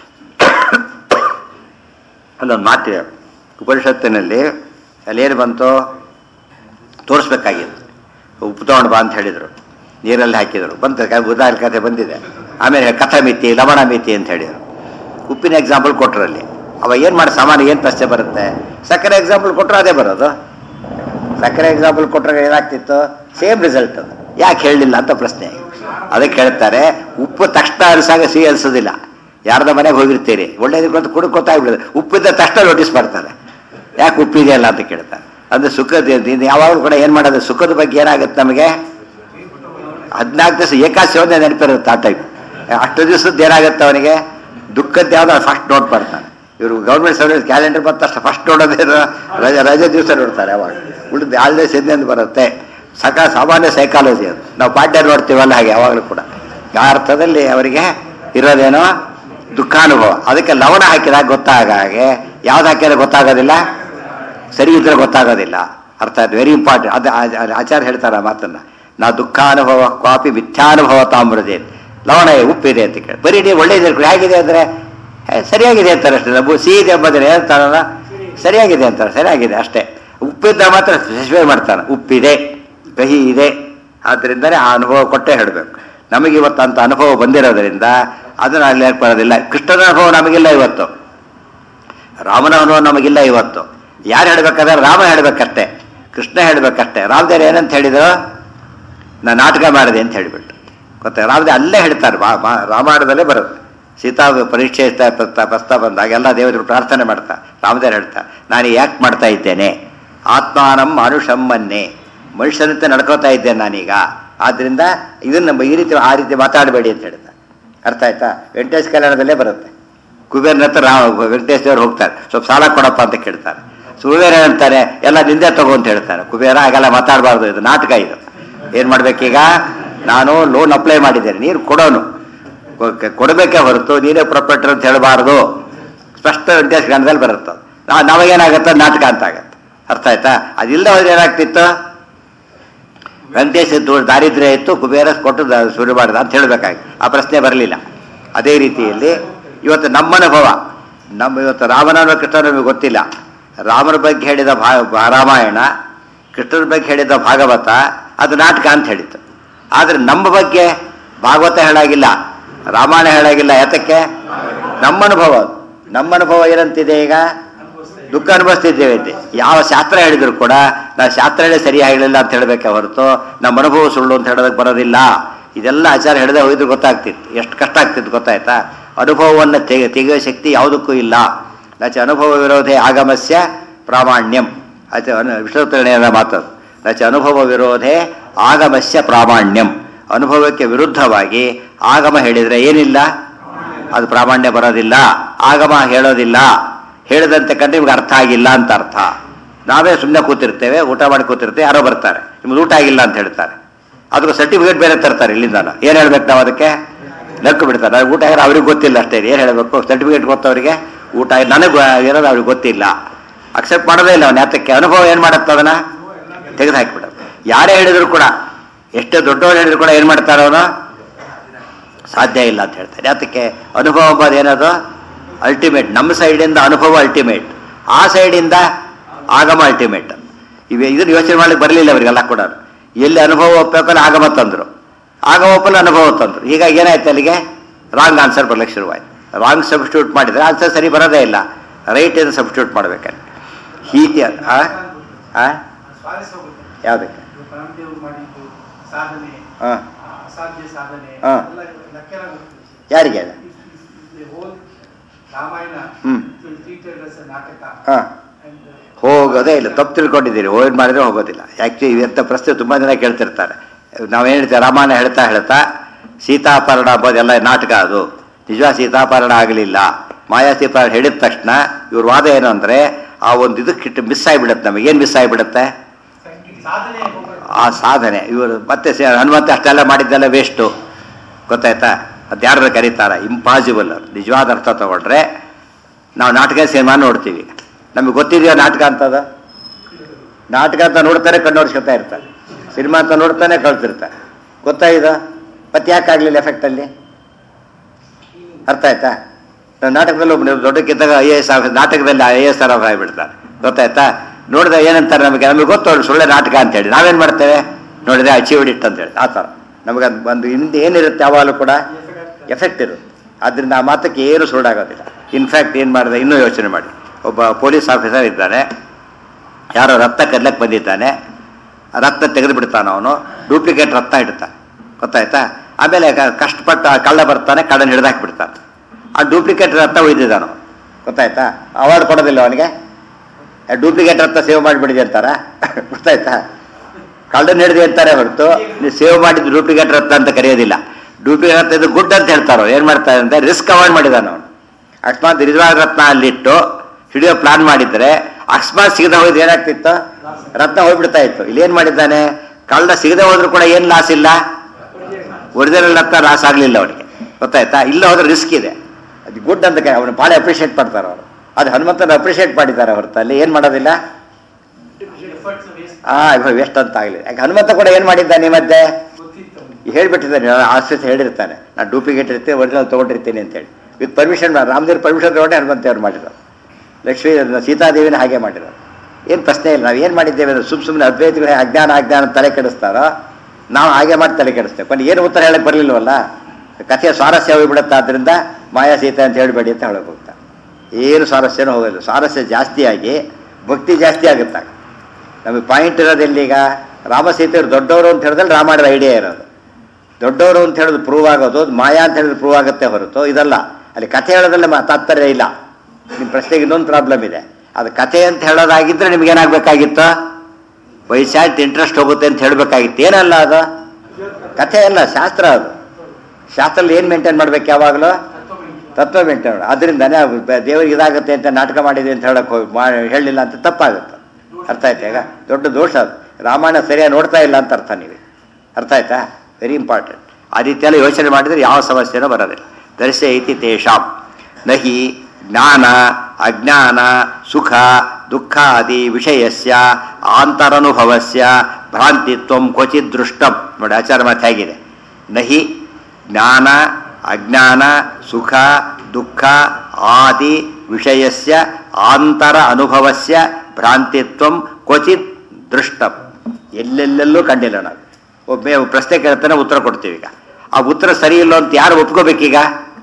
ಅಲ್ಲೊಂದು ಮಾತಿದೆ ಉಪನಿಷತ್ತಿನಲ್ಲಿ. ಅಲ್ಲೇನು ಬಂತು, ತೋರಿಸ್ಬೇಕಾಗಿತ್ತು. ಉಪ್ಪು ತಗೊಂಡು ಬಾ ಅಂತ ಹೇಳಿದರು, ನೀರಲ್ಲಿ ಹಾಕಿದರು, ಬಂತು ಉದಾಹರಣೆ ಕಥೆ ಬಂದಿದೆ. ಆಮೇಲೆ ಕಥಾ ಮಿತಿ ಲವಣ ಮಿತಿ ಅಂತ ಹೇಳಿದರು. ಉಪ್ಪಿನ ಎಕ್ಸಾಂಪಲ್ ಕೊಟ್ಟರಲ್ಲಿ ಅವ ಏನು ಮಾಡಿ ಸಾಮಾನ್ಯ ಏನು ಪ್ರಶ್ನೆ ಬರುತ್ತೆ, ಸಕ್ಕರೆ ಎಕ್ಸಾಂಪಲ್ ಕೊಟ್ಟರೆ ಅದೇ ಬರೋದು. ಸಕ್ಕರೆ ಎಕ್ಸಾಂಪಲ್ ಕೊಟ್ಟರೆ ಏನಾಗ್ತಿತ್ತು, ಸೇಮ್ ರಿಸಲ್ಟ್. ಅದು ಯಾಕೆ ಹೇಳಲಿಲ್ಲ ಅಂತ ಪ್ರಶ್ನೆ. ಅದಕ್ಕೆ ಹೇಳ್ತಾರೆ, ಉಪ್ಪು ತಕ್ಷಣ ಅನಿಸಾಗ ಸಿಹಿ ಅನಿಸೋದಿಲ್ಲ. ಯಾರ್ದ ಮನೆಗೆ ಹೋಗಿರ್ತೀರಿ, ಒಳ್ಳೇದಕ್ಕೆ ಕುಡಿದು ಗೊತ್ತಾಗ್ಬಿಡೋದು, ಉಪ್ಪಿದ್ದ ತಕ್ಷಣ ನೋಟಿಸ್ ಮಾಡ್ತಾರೆ, ಯಾಕೆ ಉಪ್ಪಿದೆಯಲ್ಲ ಅಂತ ಕೇಳ್ತಾರೆ. ಅಂದರೆ ಸುಖದ ಯಾವಾಗಲೂ ಕೂಡ ಏನು ಮಾಡೋದು, ಸುಖದ ಬಗ್ಗೆ ಏನಾಗುತ್ತೆ ನಮಗೆ 14 ದಿವಸ ಏಕಾದಶಿ ಒಂದೇ ನೆನಪಿರುತ್ತೆ. ಆ ಟೈಪ್ ಅಷ್ಟು ದಿವಸದ್ದು ಏನಾಗುತ್ತೆ ಅವನಿಗೆ, ದುಃಖದ ಯಾವ್ದು ಫಸ್ಟ್ ನೋಟ್ ಮಾಡ್ತಾನೆ. ಇವರು ಗೌರ್ಮೆಂಟ್ ಸರ್ವಿಸ್ ಕ್ಯಾಲೆಂಡರ್ ಬಂದ ತಕ್ಷಣ ಫಸ್ಟ್ ನೋಡೋದೇ ರಜೆ ದಿವಸ ನೋಡ್ತಾರೆ. ಅವಾಗ ಉಳಿದು ಆಲ್ಡೇಸ್ ಅಂತ ಬರುತ್ತೆ. ಸಾಮಾನ್ಯ ಸೈಕಾಲಜಿ ಅದು. ನಾವು ಪಾಠ್ಯ ನೋಡ್ತೀವಲ್ಲ ಹಾಗೆ ಯಾವಾಗಲೂ ಕೂಡ ಆ ಅರ್ಥದಲ್ಲಿ ಅವರಿಗೆ ಇರೋದೇನೋ ದುಃಖಾನುಭವ. ಅದಕ್ಕೆ ಲವಣ ಹಾಕಿದಾಗ ಗೊತ್ತಾಗ ಹಾಗೆ, ಯಾವ್ದು ಹಾಕಿದ್ರೆ ಗೊತ್ತಾಗೋದಿಲ್ಲ, ಸರಿ ಇದ್ರೆ ಗೊತ್ತಾಗೋದಿಲ್ಲ. ಅರ್ಥ ಆಯ್ತು, ವೆರಿ ಇಂಪಾರ್ಟೆಂಟ್. ಅದು ಆಚಾರ್ಯ ಹೇಳ್ತಾರೆ ಆ ಮಾತನ್ನ, ನಾ ದುಃಖಾನುಭವ ಕ್ವಾಪಿ ಮಿಥ್ಯಾನುಭವ ತಾಮ್ರದೇ. ಲವಣ ಉಪ್ಪಿದೆ ಅಂತ ಕೇಳಿ, ಬರೀ ನೀವು ಒಳ್ಳೇದು ಹೇಗಿದೆ ಅಂದರೆ ಸರಿಯಾಗಿದೆ ಅಂತಾರೆ ಅಷ್ಟೇ. ಸಿಹಿ ಇದೆ ಎಂಬುದ್ರೆ ಏನಂತಾರಲ್ಲ, ಸರಿಯಾಗಿದೆ ಅಂತಾರೆ, ಸರಿಯಾಗಿದೆ ಅಷ್ಟೇ. ಉಪ್ಪಿದ್ದ ಮಾತ್ರ ಸ್ಪೆಸಿಫೈ ಮಾಡ್ತಾನೆ, ಉಪ್ಪಿದೆ, ಕಹಿ ಇದೆ. ಆದ್ದರಿಂದಲೇ ಆ ಅನುಭವ ಕೊಟ್ಟೇ ಹೇಳಬೇಕು. ನಮಗೆ ಇವತ್ತು ಅಂತ ಅನುಭವ ಬಂದಿರೋದ್ರಿಂದ ಅದನ್ನು ಅಲ್ಲಿ ಬರೋದಿಲ್ಲ. ಕೃಷ್ಣನ ಅನುಭವ ನಮಗಿಲ್ಲ ಇವತ್ತು, ರಾಮನ ಅನುಭವ ನಮಗಿಲ್ಲ ಇವತ್ತು. ಯಾರು ಹೇಳ್ಬೇಕಾದ್ರೆ ರಾಮ ಹೇಳ್ಬೇಕಷ್ಟೇ, ಕೃಷ್ಣ ಹೇಳ್ಬೇಕಷ್ಟೇ. ರಾಮದೇವ್ರು ಏನಂತ ಹೇಳಿದ್ರು, ನಾನು ನಾಟಕ ಮಾಡಿದೆ ಅಂತ ಹೇಳಿಬಿಟ್ಟು ಗೊತ್ತಾ. ರಾಮದೇವ್ ಅಲ್ಲೇ ಹೇಳ್ತಾರೆ, ರಾಮಾಯಣದಲ್ಲೇ ಬರುತ್ತೆ. ಸೀತಾ ಪರೀಕ್ಷೆ ಪ್ರಸ್ತಾವ ಬಂದಾಗ ಎಲ್ಲ ದೇವರು ಪ್ರಾರ್ಥನೆ ಮಾಡ್ತಾ ರಾಮದೇವ್ರು ಹೇಳ್ತಾ, ನಾನು ಯಾಕೆ ಮಾಡ್ತಾ ಇದ್ದೇನೆ, ಆತ್ಮಾನಂ ಮಾನುಷಮ್ಮನ್ನೇ, ಮನುಷ್ಯನಂತೆ ನಡ್ಕೋತಾ ಇದ್ದೇನೆ ನಾನೀಗ. ಆದ್ದರಿಂದ ಇದನ್ನು ಈ ರೀತಿ ಆ ರೀತಿ ಮಾತಾಡಬೇಡಿ ಅಂತ ಹೇಳ್ತಾರೆ. ಅರ್ಥ ಆಯ್ತಾ? ವೆಂಕಟೇಶ್ ಕಲ್ಯಾಣದಲ್ಲೇ ಬರುತ್ತೆ. ಕುಬೇರನ ಹತ್ರ ವೆಂಕಟೇಶ್ ದೇವ್ರು ಹೋಗ್ತಾರೆ, ಸ್ವಲ್ಪ ಸಾಲ ಕೊಡಪ್ಪ ಅಂತ ಕೇಳ್ತಾರೆ. ಕುಬೇರ ಹೇಳ್ತಾರೆ, ಎಲ್ಲ ನಿಂದೆ ತಗೋ ಅಂತ ಹೇಳ್ತಾರೆ. ಕುಬೇರ ಹಾಗೆಲ್ಲ ಮಾತಾಡಬಾರ್ದು, ಇದು ನಾಟಕ. ಇದು ಏನು ಮಾಡ್ಬೇಕೀಗ, ನಾನು ಲೋನ್ ಅಪ್ಲೈ ಮಾಡಿದ್ದೇನೆ, ನೀನು ಕೊಡೋನು ಕೊಡಬೇಕೇ ಹೊರತು ನೀನೇ ಪ್ರೊಪರೇಟರ್ ಅಂತ ಹೇಳಬಾರ್ದು. ಸ್ಪಷ್ಟ ವೆಂಕಟೇಶ್ ಗಣದಲ್ಲಿ ಬರುತ್ತೆ. ನಾವಾಗೇನಾಗತ್ತೆ, ನಾಟಕ ಅಂತ ಆಗತ್ತೆ. ಅರ್ಥ ಆಯ್ತಾ? ಅದಿಲ್ಲ ಹೋದ್ರೆ ಏನಾಗ್ತಿತ್ತು, ವೆಂಕಟೇಶ ದಾರಿದ್ರ್ಯ ಇತ್ತು, ಕುಬೇರ ಕೊಟ್ಟು ಶುರು ಮಾಡಿದ ಅಂತ ಹೇಳಬೇಕಾಗಿ ಆ ಪ್ರಶ್ನೆ ಬರಲಿಲ್ಲ. ಅದೇ ರೀತಿಯಲ್ಲಿ ಇವತ್ತು ನಮ್ಮ ಅನುಭವ, ಇವತ್ತು ರಾಮನವರ ಕೃಷ್ಣನ ನಮಗೆ ಗೊತ್ತಿಲ್ಲ. ರಾಮನ ಬಗ್ಗೆ ಹೇಳಿದ ರಾಮಾಯಣ, ಕೃಷ್ಣನ ಬಗ್ಗೆ ಹೇಳಿದ ಭಾಗವತ ಅದು ನಾಟಕ ಅಂತ ಹೇಳಿತ್ತು. ಆದರೆ ನಮ್ಮ ಬಗ್ಗೆ ಭಾಗವತ ಹೇಳಾಗಿಲ್ಲ, ರಾಮಾಯಣ ಹೇಳಾಗಿಲ್ಲ. ಯಾತಕ್ಕೆ? ನಮ್ಮ ಅನುಭವ ಏನಂತಿದೆ? ಈಗ ದುಃಖ ಅನುಭವಿಸ್ತಿದ್ದೇವೆ ಅಂತೆ. ಯಾವ ಶಾಸ್ತ್ರ ಹೇಳಿದ್ರು ಕೂಡ ನಾವು ಶಾಸ್ತ್ರ ಹೇಳಿ ಸರಿಯಾಗಿ ಹೇಳಿಲ್ಲ ಅಂತ ಹೇಳಬೇಕೆ ಹೊರತು ನಮ್ಮ ಅನುಭವ ಸುಳ್ಳು ಅಂತ ಹೇಳೋದಕ್ಕೆ ಬರೋದಿಲ್ಲ. ಇದೆಲ್ಲ ಆಚಾರ ಹೇಳಿದ್ರೆ ಹೋಗಿದ್ರು ಗೊತ್ತಾಗ್ತಿತ್ತು, ಎಷ್ಟು ಕಷ್ಟ ಆಗ್ತಿತ್ತು ಗೊತ್ತಾಯ್ತಾ? ಅನುಭವವನ್ನು ತೆಗೆಯುವ ಶಕ್ತಿ ಯಾವುದಕ್ಕೂ ಇಲ್ಲ. ನಚ ಅನುಭವ ವಿರೋಧೇ ಆಗಮಸ್ಯ ಪ್ರಾಮಾಣ್ಯಂ. ವಿಷ್ಣುತರಣೆಯ ಮಾತದು. ನಚ ಅನುಭವ ವಿರೋಧೇ ಆಗಮಸ್ಯ ಪ್ರಾಮಾಣ್ಯಂ. ಅನುಭವಕ್ಕೆ ವಿರುದ್ಧವಾಗಿ ಆಗಮ ಹೇಳಿದರೆ ಏನಿಲ್ಲ, ಅದು ಪ್ರಾಮಾಣ್ಯ ಬರೋದಿಲ್ಲ. ಆಗಮ ಹೇಳೋದಿಲ್ಲ, ಹೇಳಿದಂತೆ ಕಂಡ್ರೆ ನಿಮ್ಗೆ ಅರ್ಥ ಆಗಿಲ್ಲ ಅಂತ ಅರ್ಥ. ನಾವೇ ಸುಮ್ಮನೆ ಕೂತಿರ್ತೇವೆ, ಊಟ ಮಾಡಿ ಕೂತಿರ್ತೇವೆ, ಯಾರೋ ಬರ್ತಾರೆ, ನಿಮ್ಗೆ ಊಟ ಆಗಿಲ್ಲ ಅಂತ ಹೇಳ್ತಾರೆ. ಅದಕ್ಕೆ ಸರ್ಟಿಫಿಕೇಟ್ ಬೇರೆ ತರ್ತಾರೆ ಇಲ್ಲಿಂದ. ಏನು ಹೇಳ್ಬೇಕು ನಾವು ಅದಕ್ಕೆ? ನಕ್ಕು ಬಿಡ್ತಾರೆ. ಊಟ ಆಗಿರೋ ಅವ್ರಿಗೆ ಗೊತ್ತಿಲ್ಲ ಅಷ್ಟೇ, ಏನು ಹೇಳಬೇಕು? ಸರ್ಟಿಫಿಕೇಟ್ ಗೊತ್ತವರಿಗೆ, ಊಟ ನನಗೆ ಇರೋದು ಅವ್ರಿಗೆ ಗೊತ್ತಿಲ್ಲ. ಅಕ್ಸೆಪ್ಟ್ ಮಾಡೋದೇ ಇಲ್ಲ ಅವನು. ಯಾತಕ್ಕೆ? ಅನುಭವ ಏನು ಮಾಡುತ್ತೆ, ಅದನ್ನು ತೆಗೆದು ಹಾಕಿಬಿಡೋದು. ಯಾರೇ ಹೇಳಿದ್ರು ಕೂಡ, ಎಷ್ಟೇ ದೊಡ್ಡವರು ಹೇಳಿದ್ರು ಕೂಡ ಏನು ಮಾಡ್ತಾರೆ ಅವನು? ಸಾಧ್ಯ ಇಲ್ಲ ಅಂತ ಹೇಳ್ತಾರೆ. ಯಾತಕ್ಕೆ? ಅನುಭವ ಅಂಬೋದು ಏನದು? ಅಲ್ಟಿಮೇಟ್. ನಮ್ಮ ಸೈಡಿಂದ ಅನುಭವ ಅಲ್ಟಿಮೇಟ್, ಆ ಸೈಡಿಂದ ಆಗಮ ಅಲ್ಟಿಮೇಟ್. ಇದನ್ನು ಯೋಚನೆ ಮಾಡ್ಲಿಕ್ಕೆ ಬರಲಿಲ್ಲ ಅವರಿಗೆಲ್ಲ ಕೂಡ. ಎಲ್ಲಿ ಅನುಭವ ಒಪ್ಪಬೇಕಲ್ಲ ಆಗಮ ತಂದರು, ಆಗಮ ಒಪ್ಪಲು ಅನುಭವ ತಂದರು. ಹೀಗಾಗಿ ಏನಾಯ್ತು, ಅಲ್ಲಿಗೆ ರಾಂಗ್ ಆನ್ಸರ್ ಬರ್ಲಿಕ್ಕೆ ಶುರುವಾಯ್ತು. ರಾಂಗ್ ಸಬ್ಸ್ಟಿಟ್ಯೂಟ್ ಮಾಡಿದರೆ ಆನ್ಸರ್ ಸರಿ ಬರೋದೇ ಇಲ್ಲ. ರೈಟ್ ಏನು ಸಬ್ಸ್ಟಿಟ್ಯೂಟ್ ಮಾಡ್ಬೇಕಲ್ಲಿ. ಹೀಗೆ ಯಾವುದಕ್ಕೆ? ಹಾಂ ಹಾಂ, ಯಾರಿಗೆ ಅದು? ಹಾಂ, ಹೋಗೋದೇ ಇಲ್ಲ. ತಪ್ಪು ತಿಳ್ಕೊಂಡಿದ್ದೀರಿ. ಹೋಗಿ ಮಾಡಿದ್ರೆ ಹೋಗೋದಿಲ್ಲ. ಆ್ಯಕ್ಚುಲಿ ಇವಂಥ ಪ್ರಶ್ನೆ ತುಂಬ ಜನ ಕೇಳ್ತಿರ್ತಾರೆ. ನಾವೇನು ಹೇಳ್ತೇವೆ, ರಾಮಾಯಣ ಹೇಳ್ತಾ ಸೀತಾಪರಣ ಅಂಬೋದೆಲ್ಲ ನಾಟಕ, ಅದು ನಿಜವಾದ ಸೀತಾಪರಣ ಆಗಲಿಲ್ಲ. ಮಾಯಾ ಸೀತಾಪರಣ ಹೇಳಿದ ತಕ್ಷಣ ಇವ್ರ ವಾದ ಏನು ಅಂದರೆ, ಆ ಒಂದು ಇದಕ್ಕೆ ಮಿಸ್ ಆಗಿಬಿಡುತ್ತೆ. ನಮಗೇನು ಮಿಸ್ ಆಗಿಬಿಡುತ್ತೆ? ಆ ಸಾಧನೆ. ಇವರು ಮತ್ತೆ ಹನುಮಂತ ಅಷ್ಟೆಲ್ಲ ಮಾಡಿದ್ದೆಲ್ಲ ವೇಸ್ಟು. ಗೊತ್ತಾಯ್ತಾ? ಅದು ಯಾರು ಕರೀತಾರೆ? ಇಂಪಾಸಿಬಲ್. ನಿಜವಾದ ಅರ್ಥ ತಗೊಂಡ್ರೆ ನಾವು ನಾಟಕ ಸಿನಿಮಾ ನೋಡ್ತೀವಿ, ನಮಗೆ ಗೊತ್ತಿದೆಯೋ ನಾಟಕ ಅಂತದ? ನಾಟಕ ಅಂತ ನೋಡ್ತಾರೆ, ಕಣ್ಣೋಡಿಸ್ಕೊತಾ ಇರ್ತಾರೆ. ಸಿನಿಮಾ ಅಂತ ನೋಡ್ತಾನೆ ಕಳ್ತಿರ್ತಾರೆ. ಗೊತ್ತಾಯ್ತು? ಮತ್ತೆ ಯಾಕಾಗಲಿಲ್ಲ ಎಫೆಕ್ಟಲ್ಲಿ? ಅರ್ಥ ಆಯ್ತಾ? ನಾಟಕದಲ್ಲಿ ಒಬ್ಬ ದೊಡ್ಡಕ್ಕಿದ್ದಾಗ IAS ಆಫೀಸ್, ನಾಟಕದಲ್ಲಿ IAS ಆಗಿಬಿಡ್ತಾರೆ. ಗೊತ್ತಾಯ್ತಾ? ನೋಡಿದ್ರೆ ಏನಂತಾರೆ, ನಮಗೆ ಗೊತ್ತು ಸುಳ್ಳೆ ನಾಟಕ ಅಂತೇಳಿ ನಾವೇನು ಮಾಡ್ತೇವೆ? ನೋಡಿದ್ರೆ ಅಚೀವ್ಡ್ ಇಟ್ ಅಂತ ಹೇಳಿ ಆ ಥರ ನಮಗೆ ಒಂದು ಹಿಂದೆ ಏನಿರುತ್ತೆ ಯಾವಾಗಲೂ ಕೂಡ ಎಫೆಕ್ಟ್ ಇರುತ್ತೆ. ಆದ್ದರಿಂದ ಆ ಮಾತಕ್ಕೆ ಏನು ಸುಳ್ಳಾಗೋದಿಲ್ಲ. ಇನ್ಫ್ಯಾಕ್ಟ್ ಏನು ಮಾಡಿದೆ, ಇನ್ನೂ ಯೋಚನೆ ಮಾಡಿ. ಒಬ್ಬ ಪೊಲೀಸ್ ಆಫೀಸರ್ ಇದ್ದಾನೆ, ಯಾರೋ ರಕ್ತ ಕದ್ಲಕ್ಕೆ ಬಂದಿದ್ದಾನೆ. ರಕ್ತ ತೆಗೆದು ಬಿಡ್ತಾನೆ ಅವನು, ಡೂಪ್ಲಿಕೇಟ್ ರಕ್ತ ಇಡ್ತಾನೆ. ಗೊತ್ತಾಯ್ತಾ? ಆಮೇಲೆ ಕಷ್ಟಪಟ್ಟ ಕಳ್ಳ ಬರ್ತಾನೆ, ಕಳ್ಳನ ಹಿಡಿದಾಕ್ಬಿಡ್ತಾನೆ. ಆ ಡೂಪ್ಲಿಕೇಟ್ ರಕ್ತ ಉಳಿದಿದ್ದಾನು. ಗೊತ್ತಾಯ್ತಾ? ಅವಾರ್ಡ್ ಕೊಡೋದಿಲ್ಲ ಅವನಿಗೆ. ಡೂಪ್ಲಿಕೇಟ್ ರಕ್ತ ಸೇವ್ ಮಾಡಿಬಿಡಿದೆ ಅಂತಾರ? ಗೊತ್ತಾಯ್ತಾ? ಕಳ್ಳನ ಹಿಡಿದು ಅಂತಾರೆ ಹೊರತು ನೀವು ಸೇವ್ ಮಾಡಿದ್ದು ಡೂಪ್ಲಿಕೇಟ್ ರಕ್ತ ಅಂತ ಕರೆಯೋದಿಲ್ಲ. ಡೂಪ್ಲಿಕೇಟ್ ರಕ್ತ ಇದು ಗುಡ್ ಅಂತ ಹೇಳ್ತಾರೋ. ಏನು ಮಾಡ್ತಾರೆ ಅಂತ ರಿಸ್ಕ್ ಅವಾಯ್ಡ್ ಮಾಡಿದಾನೆ ಅವನು. ಅಕಸ್ಮಾತ್ ನಿಜವಾದ ರತ್ನ ಅಲ್ಲಿಟ್ಟು ಹಿಡಿಯೋ ಪ್ಲಾನ್ ಮಾಡಿದ್ರೆ ಅಕಸ್ಮಾತ್ ಸಿಗದೆ ಹೋಯ್ದು ಏನಾಗ್ತಿತ್ತು? ರತ್ನ ಹೋಗ್ಬಿಡ್ತಾ ಇತ್ತು. ಇಲ್ಲಿ ಏನು ಮಾಡಿದ್ದಾನೆ, ಕಳ್ಳ ಸಿಗದೆ ಹೋದ್ರು ಕೂಡ ಏನು ಲಾಸ್ ಇಲ್ಲ, ಒರಿಜಿನಲ್ ರತ್ನ ಲಾಸ್ ಆಗಲಿಲ್ಲ ಅವನಿಗೆ. ಗೊತ್ತಾಯ್ತಾ? ಇಲ್ಲ ಹೋದ್ರೆ ರಿಸ್ಕ್ ಇದೆ. ಅದು ಗುಡ್ ಅಂತ ಅವನು ಭಾಳ ಅಪ್ರಿಷಿಯೇಟ್ ಮಾಡ್ತಾರೆ ಅವರು. ಅದು ಹನುಮಂತನ ಅಪ್ರಿಷಿಯೇಟ್ ಮಾಡಿದ್ದಾರೆ ಹೊರತು ಅಲ್ಲಿ ಏನು ಮಾಡೋದಿಲ್ಲ, ವೇಸ್ಟ್ ಅಂತ ಆಗಲಿ. ಯಾಕೆ ಹನುಮಂತ ಕೂಡ ಏನು ಮಾಡಿದ್ದಾನೆ ಈ ಮಧ್ಯೆ ಹೇಳ್ಬಿಟ್ಟಿದ್ದಾನೆ, ಆಫೀಸ್ ಹೇಳಿರ್ತಾನೆ, ನಾನು ಡೂಪ್ಲಿಕೇಟ್ ಇರ್ತೀನಿ, ಒರಿಜಿನಲ್ ತೊಗೊಂಡಿರ್ತೀನಿ ಅಂತೇಳಿ. ವಿತ್ ಪರ್ಮಿಷನ್, ರಾಮದೇವ್ರ ಪರ್ಮಿಷನ್ ತೊಗೊಂಡೆ ಹನುಮಂತವ್ರು ಮಾಡಿದ್ರು. ಲಕ್ಷ್ಮೀ ಸೀತಾದೇವಿನ ಹಾಗೆ ಮಾಡಿದ್ರು. ಏನು ಪ್ರಶ್ನೆ ಇಲ್ಲ. ನಾವು ಏನು ಮಾಡಿದ್ದೇವೆ ಅಂದರೆ ಸುಮ್ಮನೆ ಅದ್ವೈತಗಳೇ ಅಜ್ಞಾನ ತಲೆ ಕೆಡಿಸ್ತಾರೋ, ನಾವು ಹಾಗೆ ಮಾಡಿ ತಲೆ ಕೆಡಿಸ್ತೇವೆ. ಕೊನೆ ಏನು ಉತ್ತರ ಹೇಳಕ್ಕೆ ಬರಲಿಲ್ವಲ್ಲ, ಕಥೆಯ ಸ್ವಾರಸ್ಯ ಹೋಗಿಬಿಡುತ್ತೆ. ಆದ್ದರಿಂದ ಮಾಯಾ ಸೀತೆ ಅಂತ ಹೇಳಬೇಡಿ ಅಂತ ಹೇಳಕ್ಕೆ ಹೋಗ್ತಾರೆ. ಏನು ಸ್ವಾರಸ್ಯನೂ ಹೋಗೋದಿಲ್ಲ. ಸ್ವಾರಸ್ಯ ಜಾಸ್ತಿಯಾಗಿ ಭಕ್ತಿ ಜಾಸ್ತಿ ಆಗುತ್ತೆ. ನಮಗೆ ಪಾಯಿಂಟ್ ಇರೋದಿಲ್ಲ. ಈಗ ರಾಮಸೀತೆಯವರು ದೊಡ್ಡವರು ಅಂತ ಹೇಳಿದ್ರೆ ರಾಮಾಯಣದ ಐಡಿಯಾ ಇರೋದು. ದೊಡ್ಡವರು ಅಂತ ಹೇಳಿದ್ರು ಪ್ರೂವ್ ಆಗೋದು, ಮಾಯಾ ಅಂತ ಹೇಳಿದ್ರೆ ಪ್ರೂವ್ ಆಗುತ್ತೆ ಹೊರತು ಇದಲ್ಲ. ಅಲ್ಲಿ ಕಥೆ ಹೇಳೋದ್ರಲ್ಲಿ ತಾತ್ಪರ್ಯ ಇಲ್ಲ. ನಿಮ್ಮ ಪ್ರಶ್ನೆಗೆ ಇನ್ನೊಂದು ಪ್ರಾಬ್ಲಮ್ ಇದೆ. ಅದು ಕಥೆ ಅಂತ ಹೇಳೋದಾಗಿದ್ದರೆ ನಿಮ್ಗೇನಾಗಬೇಕಾಗಿತ್ತು, ವೈಶಾಲ್ಟ್ ಇಂಟ್ರೆಸ್ಟ್ ಹೋಗುತ್ತೆ ಅಂತ ಹೇಳಬೇಕಾಗಿತ್ತು. ಏನಲ್ಲ ಅದು, ಕಥೆ ಅಲ್ಲ, ಶಾಸ್ತ್ರ. ಅದು ಶಾಸ್ತ್ರದಲ್ಲಿ ಏನು ಮೇಂಟೈನ್ ಮಾಡ್ಬೇಕು, ಯಾವಾಗಲೂ ತತ್ವ ಮೇಂಟೈನ್. ಅದರಿಂದನೇ ದೇವರಿಗೆ ಇದಾಗುತ್ತೆ ಅಂತ ನಾಟಕ ಮಾಡಿದೆ ಅಂತ ಹೇಳಲಿಲ್ಲ ಅಂತ ತಪ್ಪಾಗುತ್ತೆ. ಅರ್ಥ ಆಯ್ತಾ? ಈಗ ದೊಡ್ಡ ದೋಷ ಅದು. ರಾಮಾಯಣ ಸರಿಯಾಗಿ ನೋಡ್ತಾ ಇಲ್ಲ ಅಂತ ಅರ್ಥ ನೀವು. ಅರ್ಥ ಆಯ್ತಾ? Very important. ಆ ರೀತಿಯೆಲ್ಲ ಯೋಚನೆ ಮಾಡಿದರೆ ಯಾವ ಸಮಸ್ಯೆನೂ ಬರೋದಿಲ್ಲ. ದರ್ಶೆ ಐತಿ ತೇಷಾಂ ನಹಿ ಜ್ಞಾನ ಅಜ್ಞಾನ ಸುಖ ದುಃಖಾದಿ ವಿಷಯಸ್ಯ ಆಂತರನುಭವಸ್ಯ ಭ್ರಾಂತಿತ್ವಂ ಕ್ವಚಿತ್ ದೃಷ್ಟಂ. ನೋಡಿ ಆಚಾರ ಮಾತು ಹೇಗಿದೆ, ನಹಿ ಜ್ಞಾನ ಅಜ್ಞಾನ ಸುಖ ದುಃಖ ಆದಿ ವಿಷಯಸ್ಯ ಆಂತರ ಅನುಭವಸ್ಯ ಭ್ರಾಂತಿತ್ವಂ ಕ್ವಚಿತ್ ದೃಷ್ಟಂ. ಎಲ್ಲೆಲ್ಲೆಲ್ಲೂ ಕಂಡಿಲ್ಲ ನಾವು. ಒಬ್ಬ ಪ್ರಶ್ನೆ ಕೇಳ್ತಾನೆ, ಉತ್ತರ ಕೊಡ್ತೀವಿ. ಈಗ ಆ ಉತ್ತರ ಸರಿ ಇಲ್ಲ ಅಂತ ಯಾರು ಒಪ್ಕೋಬೇಕೀಗ?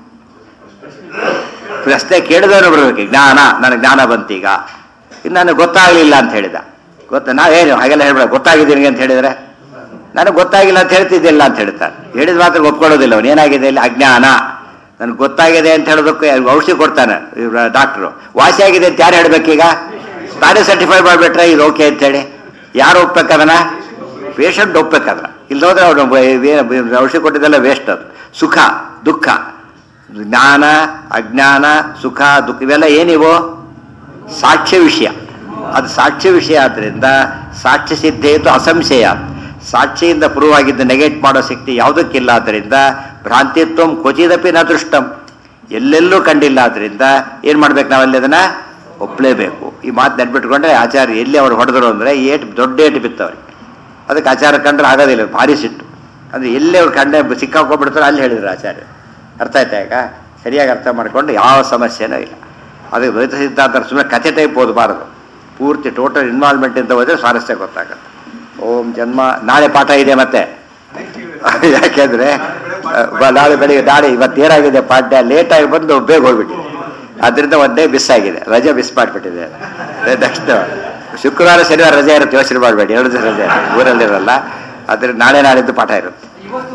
ಪ್ರಶ್ನೆ ಕೇಳಿದವನು ಬರ್ಬೇಕು. ಜ್ಞಾನ, ನನಗೆ ಜ್ಞಾನ ಬಂತೀಗ, ಇನ್ನು ನನಗೆ ಗೊತ್ತಾಗಲಿಲ್ಲ ಅಂತ ಹೇಳಿದ. ನಾವೇನು ಹಾಗೆಲ್ಲ ಹೇಳ್ಬೇಡ, ಗೊತ್ತಾಗಿದ್ದೀನಿ ಅಂತ ಹೇಳಿದರೆ ನನಗೆ ಗೊತ್ತಾಗಿಲ್ಲ ಅಂತ ಹೇಳ್ತಿದ್ದಿಲ್ಲ ಅಂತ ಹೇಳ್ತಾನೆ. ಹೇಳಿದ ಮಾತ್ರ ಒಪ್ಕೊಳ್ಳೋದಿಲ್ಲ ಅವನು. ಏನಾಗಿದೆ ಇಲ್ಲಿ? ಅಜ್ಞಾನ. ನನಗೆ ಗೊತ್ತಾಗಿದೆ ಅಂತ ಹೇಳೋದಕ್ಕೆ ಔಷಧಿ ಕೊಡ್ತಾನೆ ಡಾಕ್ಟ್ರು. ವಾಸಿ ಆಗಿದೆ ಅಂತ ಯಾರು ಹೇಳ್ಬೇಕೀಗ? ತಾನೇ ಸರ್ಟಿಫೈ ಮಾಡಿಬಿಟ್ರೆ ಇದು ಓಕೆ ಅಂತೇಳಿ ಯಾರು ಒಪ್ಬೇಕದನ್ನ? ಪೇಷಂಟ್ ಒಪ್ಬೇಕದ್ರ. ಇಲ್ಲೋದ್ರೆ ಅವನು ಔಷಧಿ ಕೊಟ್ಟಿದ್ದೆಲ್ಲ ವೇಸ್ಟ್. ಅದು ಸುಖ ದುಃಖ, ಜ್ಞಾನ ಅಜ್ಞಾನ ಸುಖ ದುಃಖ ಇವೆಲ್ಲ ಏನಿವು? ಸಾಕ್ಷ್ಯ ವಿಷಯ. ಅದು ಸಾಕ್ಷ್ಯ ವಿಷಯ ಆದ್ದರಿಂದ ಸಾಕ್ಷ್ಯ ಸಿದ್ಧೇತು ಅಸಂಶಯ. ಸಾಕ್ಷಿಯಿಂದ ಪ್ರೂವ್ ಆಗಿದ್ದು ನೆಗೆಟ್ ಮಾಡೋ ಶಕ್ತಿ ಯಾವುದಕ್ಕಿಲ್ಲ. ಆದ್ದರಿಂದ ಭ್ರಾಂತಿತ್ವಂ ಕ್ವಚಿದಪಿ ನ ದೃಷ್ಟಂ, ಎಲ್ಲೆಲ್ಲೂ ಕಂಡಿಲ್ಲ. ಆದ್ದರಿಂದ ಏನು ಮಾಡ್ಬೇಕು? ನಾವಲ್ಲಿ ಅದನ್ನು ಒಪ್ಪಲೇಬೇಕು. ಈ ಮಾತು ನೆನ್ಬಿಟ್ಕೊಂಡ್ರೆ ಆಚಾರ್ಯ ಎಲ್ಲಿ ಅವ್ರು ಹೊಡೆದ್ರು ಅಂದರೆ ದೊಡ್ಡ ಏಟು ಬಿತ್ತವ್ರಿಗೆ. ಅದಕ್ಕೆ ಆಚಾರ ಕಂಡ್ರೆ ಆಗೋದಿಲ್ಲ, ಭಾರಿ ಸಿಟ್ಟು. ಅಂದರೆ ಎಲ್ಲೇ ಅವ್ರು ಕಂಡೆ ಸಿಕ್ಕಾಕೊಂಡ್ಬಿಡ್ತಾರೆ ಅಲ್ಲಿ ಹೇಳಿದ್ರು ಆಚಾರ್ಯ. ಅರ್ಥ ಆಯ್ತಾ? ಈಗ ಸರಿಯಾಗಿ ಅರ್ಥ ಮಾಡಿಕೊಂಡು ಯಾವ ಸಮಸ್ಯೆನೂ ಇಲ್ಲ. ಅದಕ್ಕೆ ದ್ವೈತ ಸಿದ್ಧಾಂತ ಸುಮ್ಮನೆ ಕಥೆ ಟೈಪ್ ಓದಬಾರದು. ಪೂರ್ತಿ ಟೋಟಲ್ ಇನ್ವಾಲ್ವ್ಮೆಂಟ್ ಅಂತ ಹೋದರೆ ಸ್ವಾರಸ್ಯ ಗೊತ್ತಾಗುತ್ತೆ. ಓಂ ಜನ್ಮ. ನಾಳೆ ಪಾಠ ಇದೆ ಮತ್ತೆ. ಯಾಕೆಂದರೆ ನಾಳೆ ಬೆಳಿಗ್ಗೆ ಇವತ್ತು ಏನಾಗಿದೆ ಪಾಠ ಲೇಟಾಗಿ ಬಂದು ಬೇಗ ಹೋಗ್ಬಿಟ್ಟಿದೆ. ಅದರಿಂದ ಒಂದೇ ಮಿಸ್ ಆಗಿದೆ, ರಜೆ ಮಿಸ್ ಮಾಡಿಬಿಟ್ಟಿದೆ. ನೆಕ್ಸ್ಟ್ ಶುಕ್ರವಾರ ಶನಿವಾರ ರಜೆ ಇರುತ್ತೆ, ಯೋಚನೆ ಮಾಡಬೇಡಿ. 2 ದಿನ ರಜೆ ಊರಲ್ಲಿರಲ್ಲ. ಅದರಿಂದ ನಾಡಿದ್ದು ಪಾಠ ಇರುತ್ತೆ.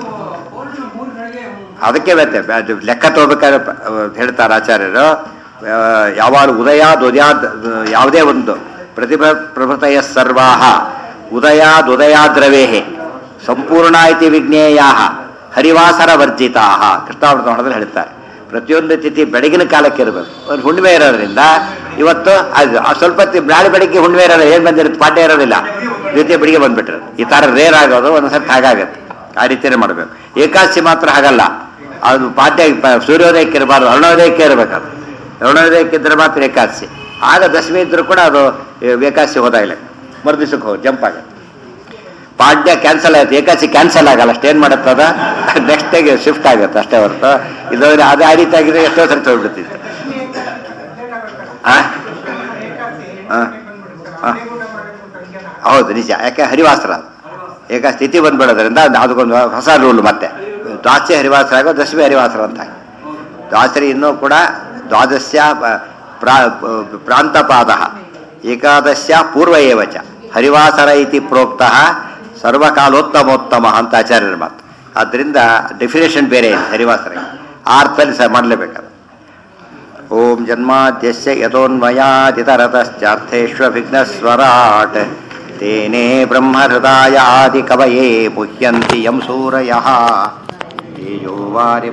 ಅದಕ್ಕೆ ಮತ್ತೆ ಲೆಕ್ಕ ತಗೋಬೇಕಾದ್ರೆ ಹೇಳ್ತಾರೆ ಆಚಾರ್ಯರು. ಯಾವಾಗ ಉದಯಾದ್ ಯಾವುದೇ ಒಂದು ಪ್ರಭೃತಯ ಸರ್ವಾಹ ಉದಯಾದ್ರವೇಹೆ ಸಂಪೂರ್ಣ ಇತಿ ವಿಜ್ಞೇಯ ಹರಿವಾಸರ ವರ್ಜಿತಾ. ಕೃಷ್ಣಾವೃತ ಹೊಣದಲ್ಲಿ ಹೇಳ್ತಾರೆ, ಪ್ರತಿಯೊಂದು ತಿಥಿ ಬೆಳಗಿನ ಕಾಲಕ್ಕೆ ಇರಬೇಕು. ಒಂದು ಹುಣ್ಣಿಮೆ ಇರೋದ್ರಿಂದ ಇವತ್ತು ಸ್ವಲ್ಪ ನಾಳೆ ಬೆಳಿಗ್ಗೆ ಹುಣ್ಣಿಮೆ ಇರೋಲ್ಲ, ಏನು ಬಂದಿರುತ್ತೆ ಪಾಠ ಇರೋದಿಲ್ಲ, ದ್ವಿತೀಯ ಬೆಳಿಗ್ಗೆ ಬಂದ್ಬಿಟ್ಟಿರೋದು. ಈ ಥರ ರೇರ್ ಆಗೋದು ಒಂದೊಂದ್ಸರ್ತಿ ಹಾಗಾಗತ್ತೆ. ಆ ರೀತಿಯೇ ಮಾಡಬೇಕು. ಏಕಾದಶಿ ಮಾತ್ರ ಹಾಗಲ್ಲ, ಅದು ಪಾಠ್ಯ ಸೂರ್ಯೋದಯಕ್ಕೆ ಇರಬಾರ್ದು, ಅರುಣೋದಯಕ್ಕೆ ಇರಬೇಕದು. ಅರುಣೋದಯಕ್ಕಿದ್ರೆ ಮಾತ್ರ ಏಕಾದಶಿ. ಆಗ ದಶಮಿ ಇದ್ರೂ ಕೂಡ ಅದು ಏಕಾದಶಿ ಹೋದಾಗಲೇ ಮರುದಿವಸಕ್ಕೆ ಹೋಗಿ ಜಂಪ್ ಆಗುತ್ತೆ. ಪಾಠ್ಯ ಕ್ಯಾನ್ಸಲ್ ಆಗುತ್ತೆ, ಏಕಾದಶಿ ಕ್ಯಾನ್ಸಲ್ ಆಗಲ್ಲ. ಅಷ್ಟೇನು ಮಾಡುತ್ತದ ನೆಕ್ಸ್ಟ್ ಡೇಗೆ ಶಿಫ್ಟ್ ಆಗುತ್ತೆ ಅಷ್ಟೇ ಹೊರತು. ಇಲ್ಲದ್ರೆ ಅದೇ ಆ ರೀತಿ ಆಗಿದ್ರೆ ಎಷ್ಟೋ ಸರಿ ಹೋಗ್ಬಿಡ್ತಿತ್ತು. ಹೌದು ನಿಜ. ಯಾಕೆ ಹರಿವಾಸರ ಏಕಾದಶಿ ತಿಥಿ ಬಂದ್ಬಿಡೋದ್ರಿಂದ ಅದಕ್ಕೊಂದು ಹೊಸ ರೂಲ್. ಮತ್ತೆ ದ್ವಾದಶಿ ಹರಿವಾಸರ ಆಗೋ ದಶಮಿ ಹರಿವಾಸರ ಅಂತ. ದ್ವಾದಶಿ ಇನ್ನೂ ಕೂಡ ದ್ವಾದಶ್ಯ ಪ್ರಾಂತಪಾದ ಏಕಾದಶ್ಯ ಪೂರ್ವ ಏವಚ ಹರಿವಾಸರ ಇತಿ ಪ್ರೋಕ್ತ ಸರ್ವಕಾಲೋತ್ತಮೋತ್ತಮ ಅಂತ ಆಚಾರ್ಯರ ಮಾತು. ಆದ್ದರಿಂದ ಡೆಫಿನೇಷನ್ ಬೇರೆ ಇದೆ ಹರಿವಾಸರ. ಆ ಅರ್ಥದಲ್ಲಿ ಮಾಡಲೇಬೇಕಾದ. ಓಂ ಜನ್ಮಾದ್ಯಸ್ಯ ಯತೋನ್ಮಯಾದಿತರತಶ್ಚಾರ್ಥೇಷ್ವಭಿಘ್ನಸ್ವರಾಟ್ ತೇನೇ ಬ್ರಹ್ಮಹೃದಾಯಾದಿ ಕವಯೇ ಮುಹ್ಯಂತಿ ಯಂ ಸೂರಯಃ ತೇಜೋ ವಾರಿ